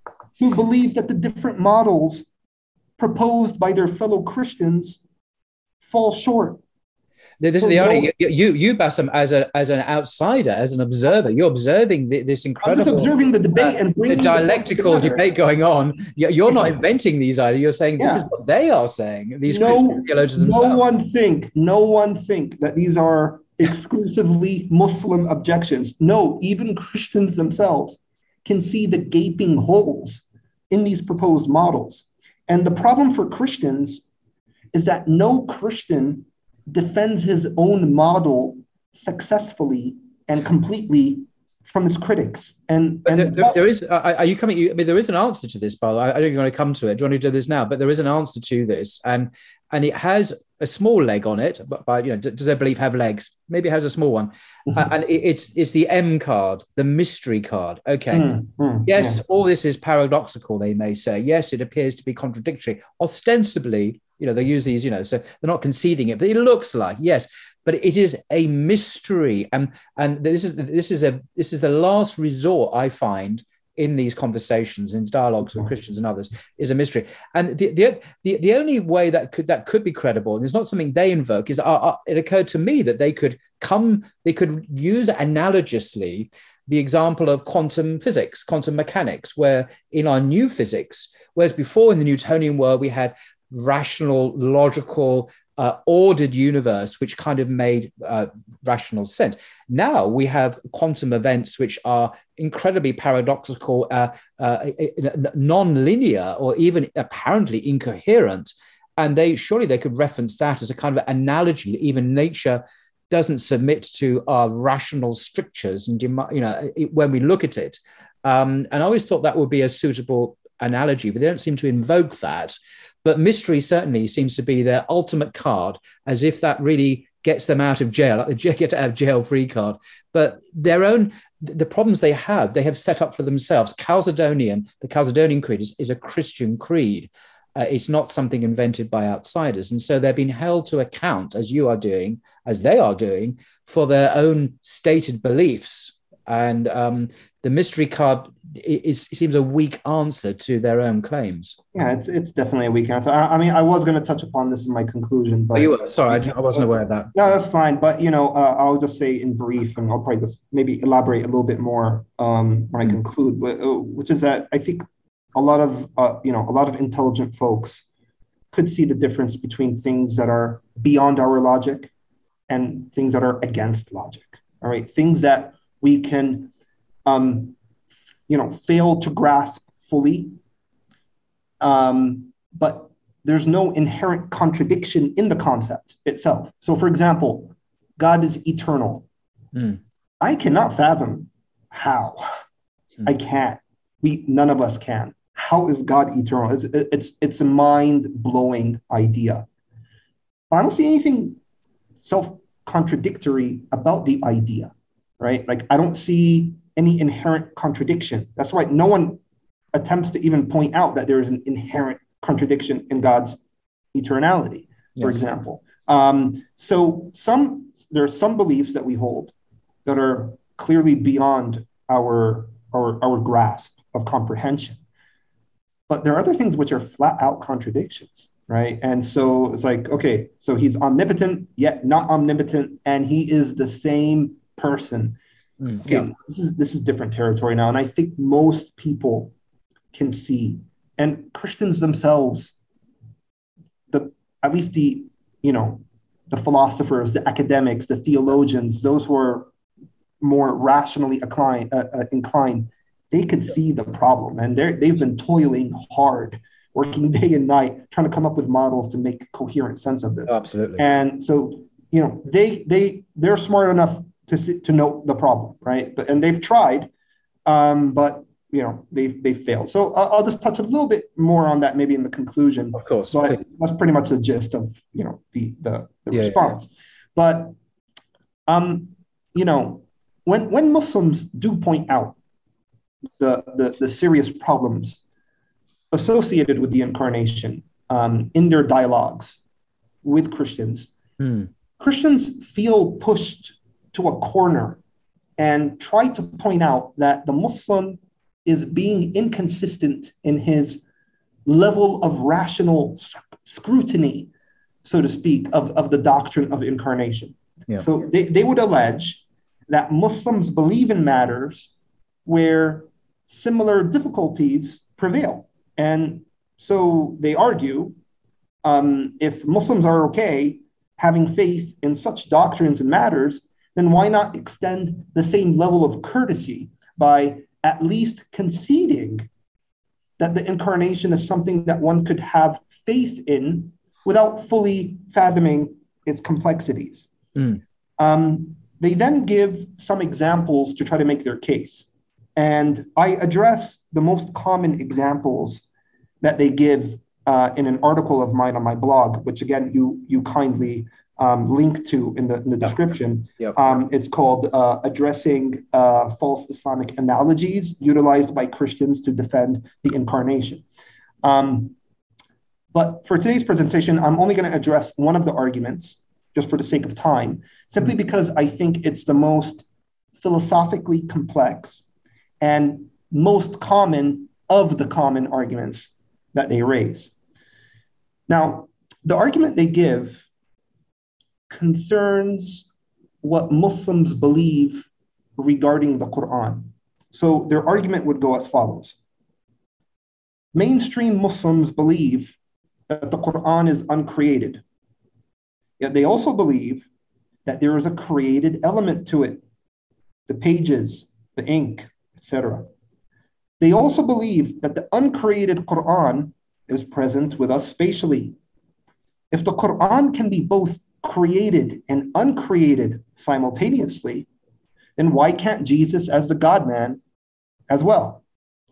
that the different models proposed by their fellow Christians fall short. This is the only you Bassam, as an outsider, as an observer, you're observing this incredible. I'm just observing the debate and bringing the dialectical debate going on. You're not inventing these either. You're saying this is what they are saying. These Christian theologians themselves. No one think that these are exclusively Muslim objections. No, even Christians themselves can see the gaping holes in these proposed models. And the problem for Christians is that no Christian defends his own model successfully and completely from his critics. And there is. Are you coming? I mean, there is an answer to this, Paul. I don't think you're going to come to it. Do you want to do this now? But there is an answer to this, and it has a small leg on it. But does their belief have legs? Maybe it has a small one, and it's the M card, the mystery card. Okay, yes, all this is paradoxical. They may say, yes, it appears to be contradictory. Ostensibly, they use these, so they're not conceding it, but it looks like, yes, but it is a mystery. And this is the last resort I find in these conversations, in dialogues with Christians and others, is a mystery. And the only way that could be credible, and it's not something they invoke, is it occurred to me that they could use analogously the example of quantum physics, quantum mechanics, where in our new physics, whereas before in the Newtonian world, we had rational, logical, ordered universe, which kind of made rational sense. Now we have quantum events which are incredibly paradoxical, non-linear, or even apparently incoherent. And they could reference that as a kind of analogy that even nature doesn't submit to our rational strictures. And when we look at it, and I always thought that would be a suitable analogy, but they don't seem to invoke that. But mystery certainly seems to be their ultimate card, as if that really gets them out of jail, like the get out of jail free card. But the problems they have set up for themselves. The Chalcedonian Creed is a Christian creed. It's not something invented by outsiders. And so they're being held to account, as you are doing, as they are doing, for their own stated beliefs. And the mystery card seems a weak answer to their own claims. Yeah, it's definitely a weak answer. I mean, I was going to touch upon this in my conclusion, but you were, sorry, I wasn't aware of that. No, that's fine. But I'll just say in brief, and I'll probably just maybe elaborate a little bit more when I conclude, which is that I think a lot of intelligent folks could see the difference between things that are beyond our logic and things that are against logic. All right, things that we can fail to grasp fully, but there's no inherent contradiction in the concept itself. So, for example, God is eternal. I cannot fathom how. I can't. None of us can. How is God eternal? It's a mind-blowing idea. But I don't see anything self-contradictory about the idea, right? Like, I don't see any inherent contradiction. That's why no one attempts to even point out that there is an inherent contradiction in God's eternality, for example. So there are some beliefs that we hold that are clearly beyond our grasp of comprehension. But there are other things which are flat out contradictions, right? And so it's like, okay, so he's omnipotent, yet not omnipotent, and he is the same person. Okay, this is different territory now. And I think most people can see, and Christians themselves, at least the philosophers, the academics, the theologians, those who are more rationally inclined, they could see the problem, and they've been toiling hard, working day and night, trying to come up with models to make coherent sense of this. Absolutely. And so, they're smart enough to know the problem, right? And they've tried, but they've failed. So I'll just touch a little bit more on that maybe in the conclusion. Of course, but please. That's pretty much the gist of the response. Yeah. But when Muslims do point out the serious problems associated with the incarnation in their dialogues with Christians, Christians feel pushed to a corner and try to point out that the Muslim is being inconsistent in his level of rational scrutiny, so to speak, of the doctrine of incarnation. Yeah. So they would allege that Muslims believe in matters where similar difficulties prevail. And so they argue, if Muslims are okay having faith in such doctrines and matters, then why not extend the same level of courtesy by at least conceding that the incarnation is something that one could have faith in without fully fathoming its complexities. They then give some examples to try to make their case. And I address the most common examples that they give in an article of mine on my blog, which again, you kindly link to in the description. Yep. It's called Addressing False Islamic Analogies Utilized by Christians to Defend the Incarnation. But for today's presentation, I'm only going to address one of the arguments, just for the sake of time, simply because I think it's the most philosophically complex and most common of the common arguments that they raise. Now, the argument they give concerns what Muslims believe regarding the Quran. So their argument would go as follows. Mainstream Muslims believe that the Quran is uncreated. Yet they also believe that there is a created element to it, the pages, the ink, etc. They also believe that the uncreated Quran is present with us spatially. If the Quran can be both created and uncreated simultaneously, then why can't Jesus as the God-man as well?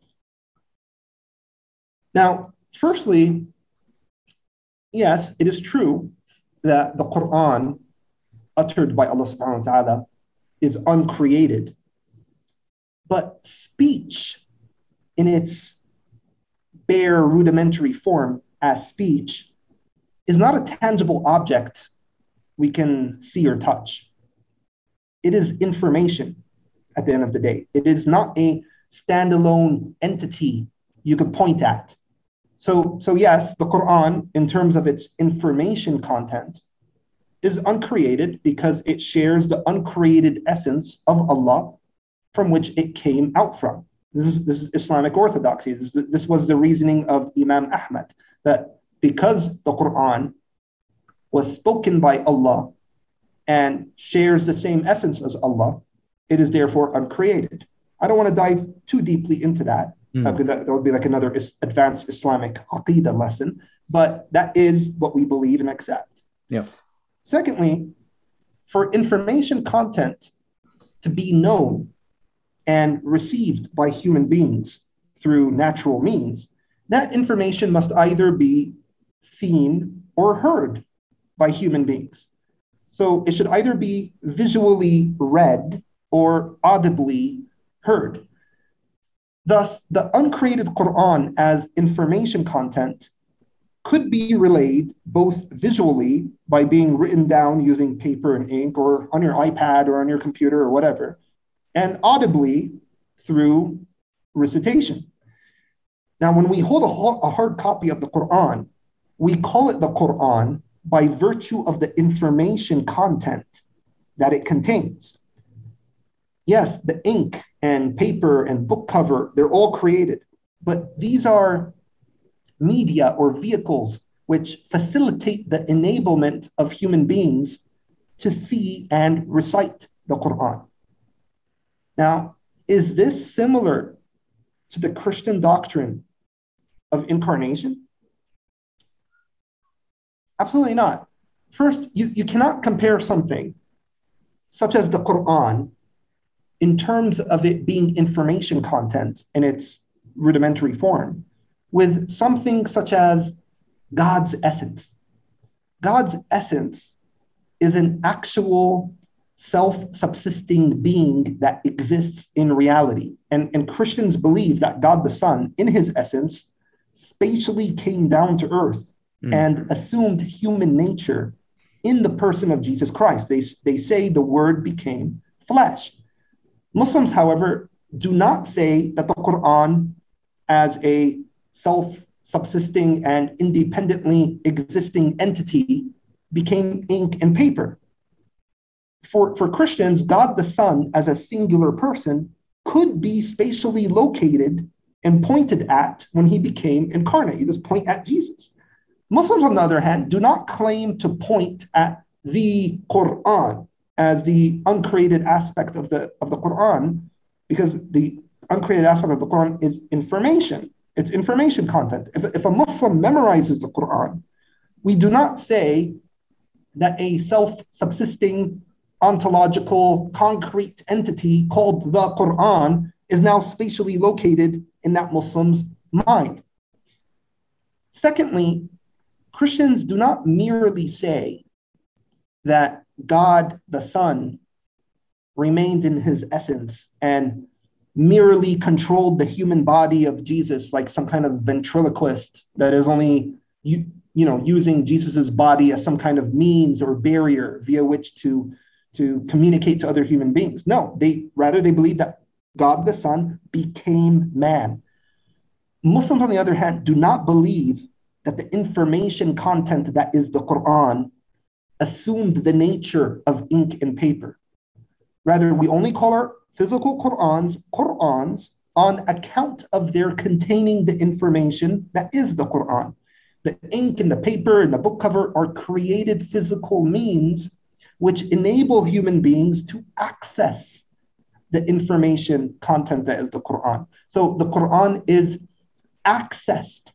Now, firstly, yes, it is true that the Quran uttered by Allah subhanahu wa ta'ala is uncreated, but speech in its bare rudimentary form as speech is not a tangible object we can see or touch. It is information at the end of the day. It is not a standalone entity you could point at. So yes, the Quran, in terms of its information content, is uncreated because it shares the uncreated essence of Allah from which it came out from. This is Islamic orthodoxy. This was the reasoning of Imam Ahmad, that because the Quran was spoken by Allah and shares the same essence as Allah, it is therefore uncreated. I don't want to dive too deeply into that, because that would be like another advanced Islamic Aqidah lesson. but that is what we believe and accept. Yeah. Secondly, for information content to be known and received by human beings through natural means, that information must either be seen or heard by human beings. So it should either be visually read or audibly heard. Thus, the uncreated Quran as information content could be relayed both visually by being written down using paper and ink or on your iPad or on your computer or whatever, and audibly through recitation. Now, when we hold a hard copy of the Quran, we call it the Quran by virtue of the information content that it contains. Yes, the ink and paper and book cover, they're all created, but these are media or vehicles which facilitate the enablement of human beings to see and recite the Quran. Now, is this similar to the Christian doctrine of incarnation? Absolutely not. First, you cannot compare something such as the Quran in terms of it being information content in its rudimentary form with something such as God's essence. God's essence is an actual self-subsisting being that exists in reality. And Christians believe that God the Son, in his essence, spatially came down to earth and assumed human nature in the person of Jesus Christ. They say the word became flesh. Muslims, however, do not say that the Quran as a self-subsisting and independently existing entity became ink and paper. For Christians, God the Son as a singular person could be spatially located and pointed at when he became incarnate. You just point at Jesus. Muslims, on the other hand, do not claim to point at the Quran as the uncreated aspect of the Quran, because the uncreated aspect of the Quran is information. It's information content. If a Muslim memorizes the Quran, we do not say that a self-subsisting ontological concrete entity called the Quran is now spatially located in that Muslim's mind. Secondly, Christians do not merely say that God the Son remained in his essence and merely controlled the human body of Jesus like some kind of ventriloquist that is only using Jesus's body as some kind of means or barrier via which to communicate to other human beings. No, they believe that God the Son became man. Muslims, on the other hand, do not believe that the information content that is the Quran assumed the nature of ink and paper. Rather, we only call our physical Qur'ans on account of their containing the information that is the Quran. The ink and the paper and the book cover are created physical means which enable human beings to access the information content that is the Quran. So the Quran is accessed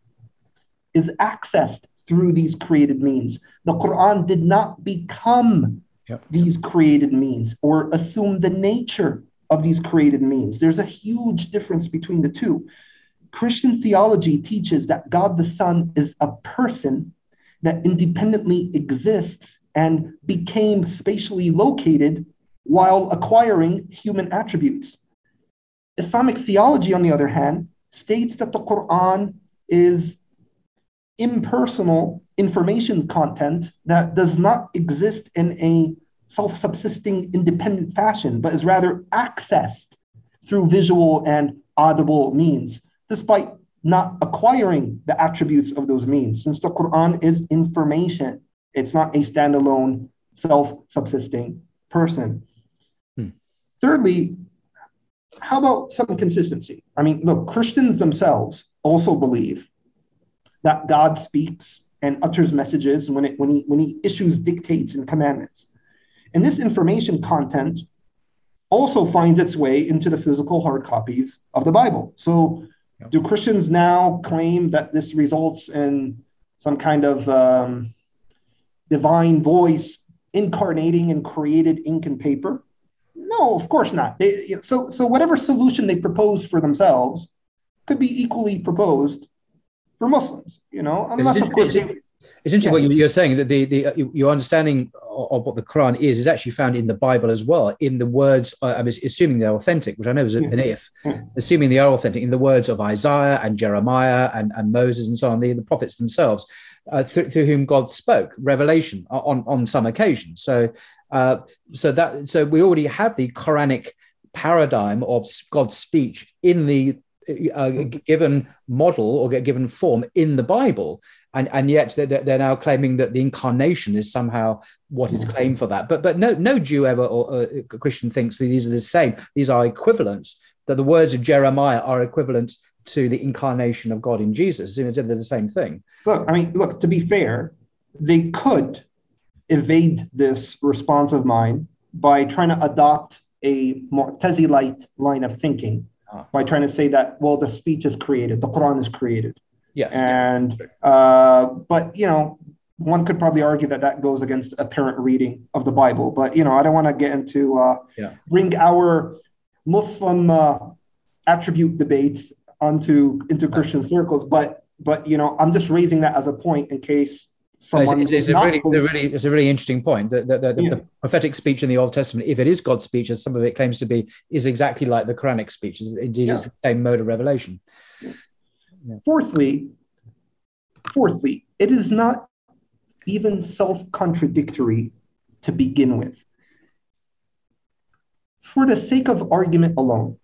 through these created means. The Quran did not become these created means or assume the nature of these created means. There's a huge difference between the two. Christian theology teaches that God the Son is a person that independently exists and became spatially located while acquiring human attributes. Islamic theology, on the other hand, states that the Quran is impersonal information content that does not exist in a self-subsisting independent fashion, but is rather accessed through visual and audible means, despite not acquiring the attributes of those means, since the Quran is information. It's not a standalone, self-subsisting person. Thirdly, how about some consistency? I mean, look, Christians themselves also believe that God speaks and utters messages when he issues dictates and commandments. And this information content also finds its way into the physical hard copies of the Bible. So do Christians now claim that this results in some kind of divine voice incarnating and created ink and paper? No, of course not. So whatever solution they propose for themselves could be equally proposed for Muslims, unless of course it's interesting what you're saying, that your understanding of what the Quran is actually found in the Bible as well, in the words, I'm assuming they're authentic, which I know is an if, assuming they are authentic, in the words of Isaiah and Jeremiah and Moses and so on, the prophets themselves, through whom God spoke, revelation on some occasions. So we already have the Quranic paradigm of God's speech in the given model or given form in the Bible, and yet they're now claiming that the incarnation is somehow what is claimed for that. But no Jew ever or Christian thinks that these are the same. These are equivalents. That the words of Jeremiah are equivalent to the incarnation of God in Jesus. They're the same thing. Look. To be fair, they could evade this response of mine by trying to adopt a Mu'tazilite line of thinking. By trying to say that, well, the speech is created, the Quran is created. Yes. And, but, one could probably argue that goes against apparent reading of the Bible. But, I don't want to get into, bring our Muslim attribute debates into Christian circles. But, I'm just raising that as a point in case someone it's a really interesting point. The prophetic speech in the Old Testament, if it is God's speech, as some of it claims to be, is exactly like the Quranic speech. Indeed, it's the same mode of revelation. Yeah. Fourthly, it is not even self-contradictory to begin with. For the sake of argument alone,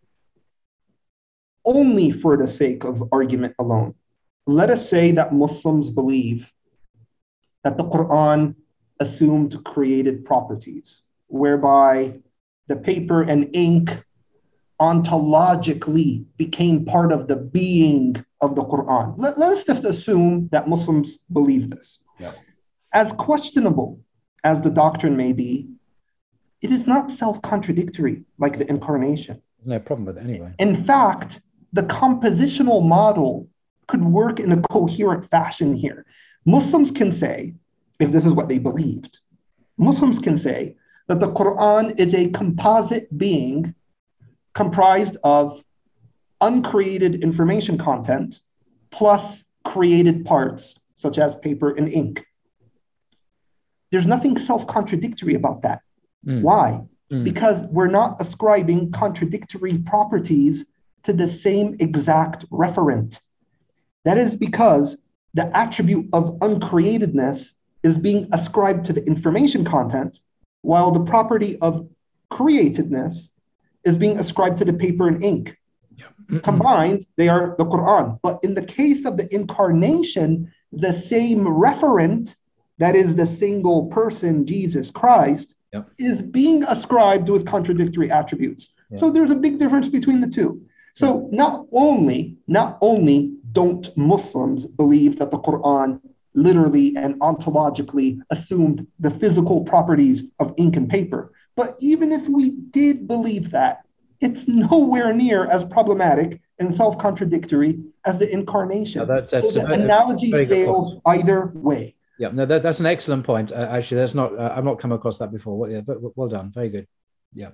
only for the sake of argument alone, let us say that Muslims believe that the Quran assumed created properties, whereby the paper and ink ontologically became part of the being of the Quran. Let us just assume that Muslims believe this. Yeah. As questionable as the doctrine may be, it is not self-contradictory like the incarnation. There's no problem with it anyway. In fact, the compositional model could work in a coherent fashion here. Muslims can say, if this is what they believed, Muslims can say that the Quran is a composite being comprised of uncreated information content plus created parts, such as paper and ink. There's nothing self-contradictory about that. Why? Because we're not ascribing contradictory properties to the same exact referent. That is because the attribute of uncreatedness is being ascribed to the information content, while the property of createdness is being ascribed to the paper and ink. Combined, they are the Quran. But in the case of the incarnation, the same referent, that is the single person, Jesus Christ, is being ascribed with contradictory attributes. So there's a big difference between the two. So not only don't Muslims believe that the Quran literally and ontologically assumed the physical properties of ink and paper, but even if we did believe that, it's nowhere near as problematic and self-contradictory as the incarnation. So the analogy fails either way. Yeah, no, that's an excellent point. Actually, that's not. I've not come across that before. Well done, very good. Yeah.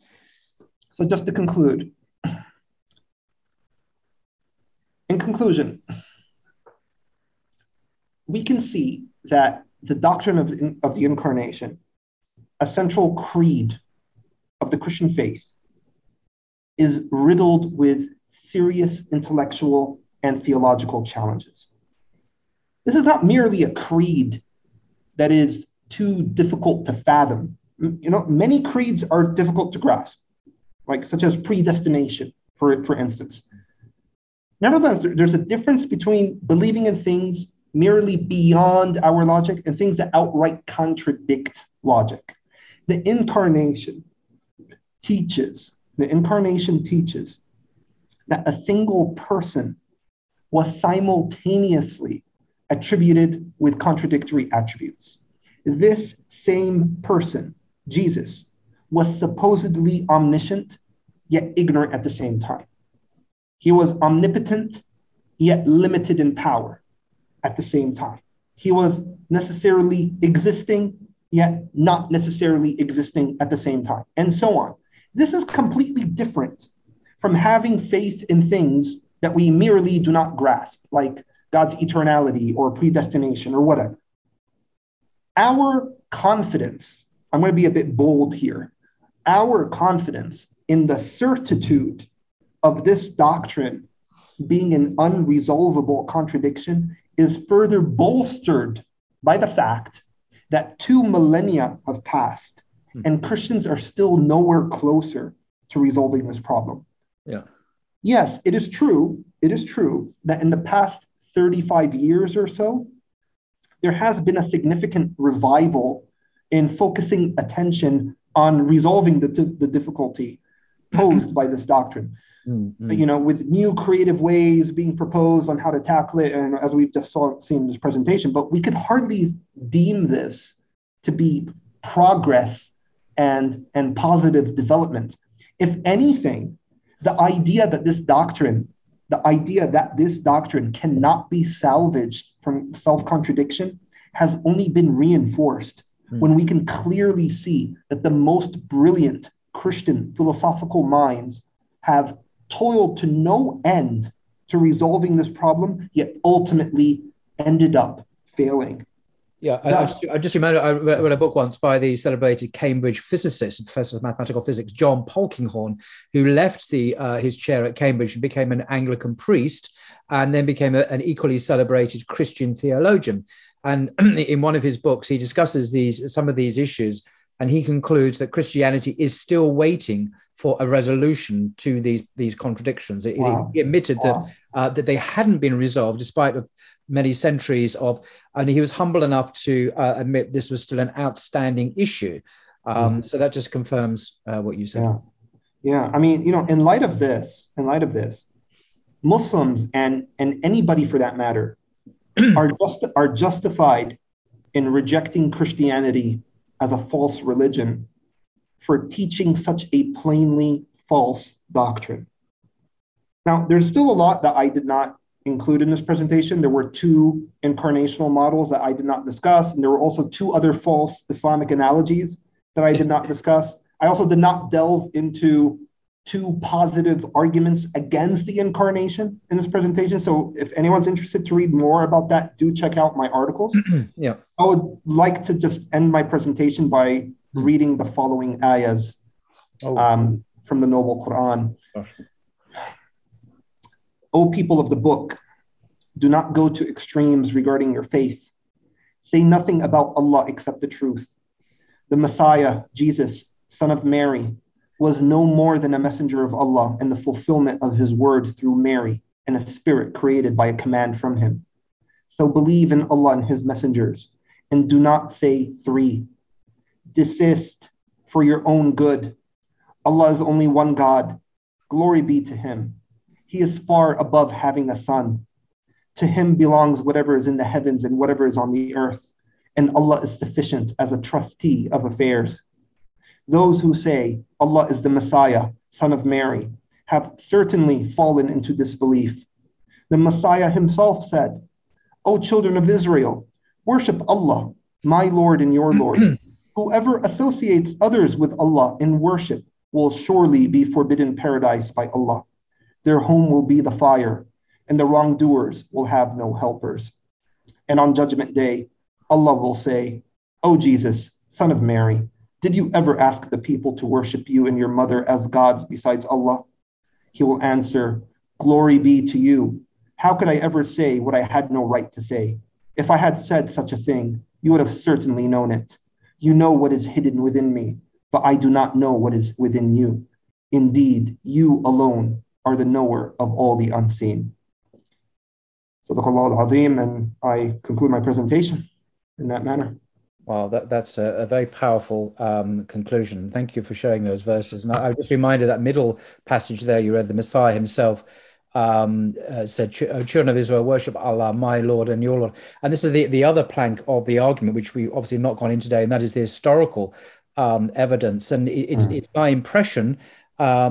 So just to conclude, in conclusion, we can see that the doctrine of the incarnation, a central creed of the Christian faith, is riddled with serious intellectual and theological challenges. This is not merely a creed that is too difficult to fathom. Many creeds are difficult to grasp, such as predestination, for instance. Nevertheless, there's a difference between believing in things merely beyond our logic and things that outright contradict logic. The incarnation teaches that a single person was simultaneously attributed with contradictory attributes. This same person, Jesus, was supposedly omniscient, yet ignorant at the same time. He was omnipotent, yet limited in power. at the same time. He was necessarily existing, yet not necessarily existing at the same time, and so on. This is completely different from having faith in things that we merely do not grasp, like God's eternality or predestination or whatever. Our confidence, I'm going to be a bit bold here, our confidence in the certitude of this doctrine being an unresolvable contradiction is further bolstered by the fact that 2 millennia have passed and Christians are still nowhere closer to resolving this problem. Yeah. Yes, it is true. It is true that in the past 35 years or so, there has been a significant revival in focusing attention on resolving the difficulty posed by this doctrine. You know, with new creative ways being proposed on how to tackle it, and as we've just seen in this presentation, but we could hardly deem this to be progress and positive development. If anything, the idea that this doctrine cannot be salvaged from self-contradiction has only been reinforced when we can clearly see that the most brilliant Christian philosophical minds have toiled to no end to resolving this problem, yet ultimately ended up failing. Yeah, I just remember I read a book once by the celebrated Cambridge physicist and professor of mathematical physics, John Polkinghorne, who left his chair at Cambridge and became an Anglican priest and then became an equally celebrated Christian theologian. And in one of his books, he discusses some of these issues, and he concludes that Christianity is still waiting for a resolution to these contradictions. Wow. He admitted that they hadn't been resolved despite many centuries of, and he was humble enough to admit this was still an outstanding issue. So that just confirms what you said. Yeah. I mean, you know, in light of this, Muslims and anybody for that matter are justified in rejecting Christianity as a false religion for teaching such a plainly false doctrine. Now, there's still a lot that I did not include in this presentation. There were 2 incarnational models that I did not discuss, and there were also 2 other false Islamic analogies that I did not discuss. I also did not delve into 2 positive arguments against the incarnation in this presentation. So if anyone's interested to read more about that, do check out my articles. Yeah. I would like to just end my presentation by reading the following ayahs from the Noble Quran. O people of the book, do not go to extremes regarding your faith. Say nothing about Allah except the truth. The Messiah, Jesus, son of Mary, was no more than a messenger of Allah and the fulfillment of his word through Mary and a spirit created by a command from him. So believe in Allah and his messengers and do not say 3. Desist for your own good. Allah is only one God. Glory be to him. He is far above having a son. To him belongs whatever is in the heavens and whatever is on the earth, and Allah is sufficient as a trustee of affairs. Those who say Allah is the Messiah, son of Mary, have certainly fallen into disbelief. The Messiah himself said, O children of Israel, worship Allah, my Lord and your Lord. Whoever associates others with Allah in worship will surely be forbidden paradise by Allah. Their home will be the fire, and the wrongdoers will have no helpers. And on Judgment Day, Allah will say, O Jesus, son of Mary, did you ever ask the people to worship you and your mother as gods besides Allah? He will answer, glory be to you. How could I ever say what I had no right to say? If I had said such a thing, you would have certainly known it. You know what is hidden within me, but I do not know what is within you. Indeed, you alone are the knower of all the unseen. Sadaqallahu al-Azim, and I conclude my presentation in that manner. Wow, that's a very powerful conclusion. Thank you for sharing those verses. And I just reminded that middle passage there you read, the Messiah himself said, children of Israel, worship Allah, my Lord and your Lord. And this is the other plank of the argument, which we obviously have not gone into today, and that is the historical evidence. And it's my impression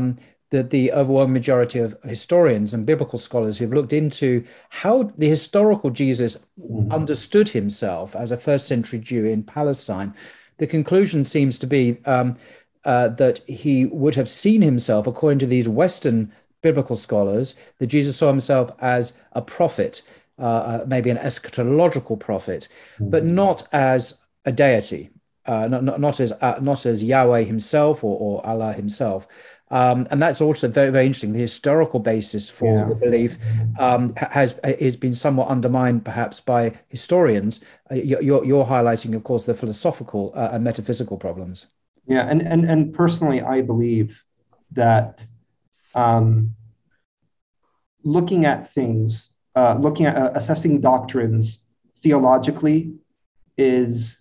that the overwhelming majority of historians and biblical scholars who've looked into how the historical Jesus understood himself as a first century Jew in Palestine, the conclusion seems to be that he would have seen himself, according to these Western biblical scholars, that Jesus saw himself as a prophet, maybe an eschatological prophet, but not as a deity, not as Yahweh himself or Allah himself. And that's also very, very interesting. The historical basis for the belief has been somewhat undermined, perhaps, by historians. You're highlighting, of course, the philosophical and metaphysical problems. Yeah, and personally, I believe that looking at things, assessing doctrines theologically is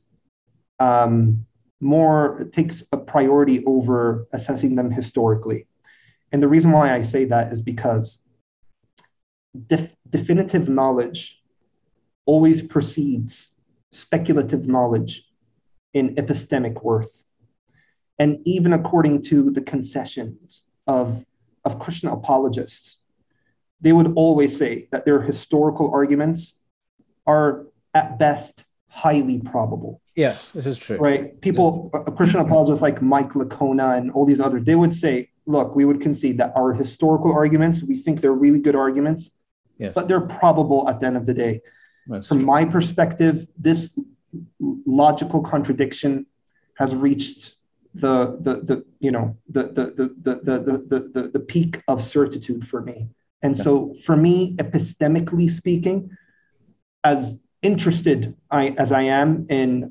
takes a priority over assessing them historically. And the reason why I say that is because definitive knowledge always precedes speculative knowledge in epistemic worth. And even according to the concessions of Christian apologists, they would always say that their historical arguments are at best highly probable. Yes, this is true. Right? People, Christian apologists like Mike Licona and all these others, they would say, look, we would concede that our historical arguments, we think they're really good arguments, but they're probable at the end of the day. From my perspective, this logical contradiction has reached the peak of certitude for me. And so for me, epistemically speaking, as interested as I am in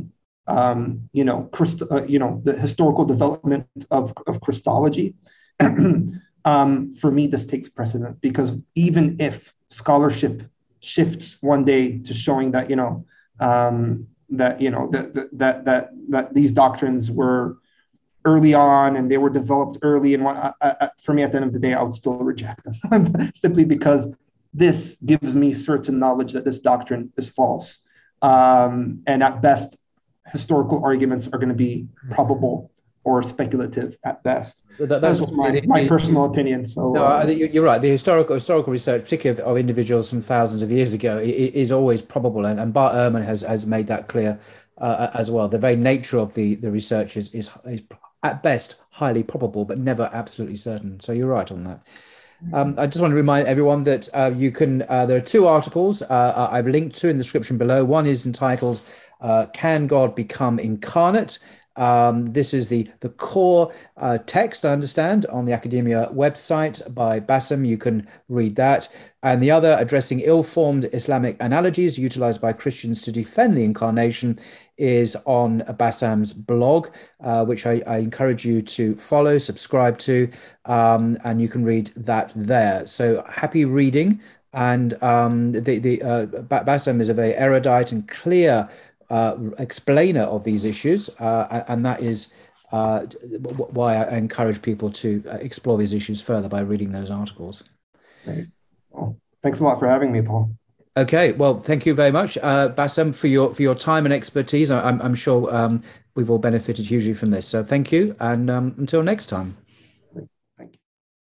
the historical development of Christology, for me this takes precedent, because even if scholarship shifts one day to showing that that these doctrines were early on and they were developed early, and for me at the end of the day I would still reject them simply because this gives me certain knowledge that this doctrine is false. And at best, historical arguments are going to be probable or speculative at best. That's just my personal opinion. So no, you're right. The historical research, particularly of individuals from thousands of years ago, is always probable. And Bart Ehrman has made that clear as well. The very nature of the research is at best highly probable, but never absolutely certain. So you're right on that. I just want to remind everyone that you can, there are two articles I've linked to in the description below. One is entitled, Can God Become Incarnate? This is the core text, I understand, on the Academia website by Bassem. You can read that. And the other, Addressing Ill-Formed Islamic Analogies Utilized by Christians to Defend the Incarnation, is on Bassem's blog, which I encourage you to follow, subscribe to, and you can read that there. So happy reading. And Bassem is a very erudite and clear explainer of these issues, and that is why I encourage people to explore these issues further by reading those articles. Great. Well, thanks a lot for having me, Paul. Okay, well, thank you very much, Bassem, for your time and expertise. I'm sure we've all benefited hugely from this. So thank you, and until next time.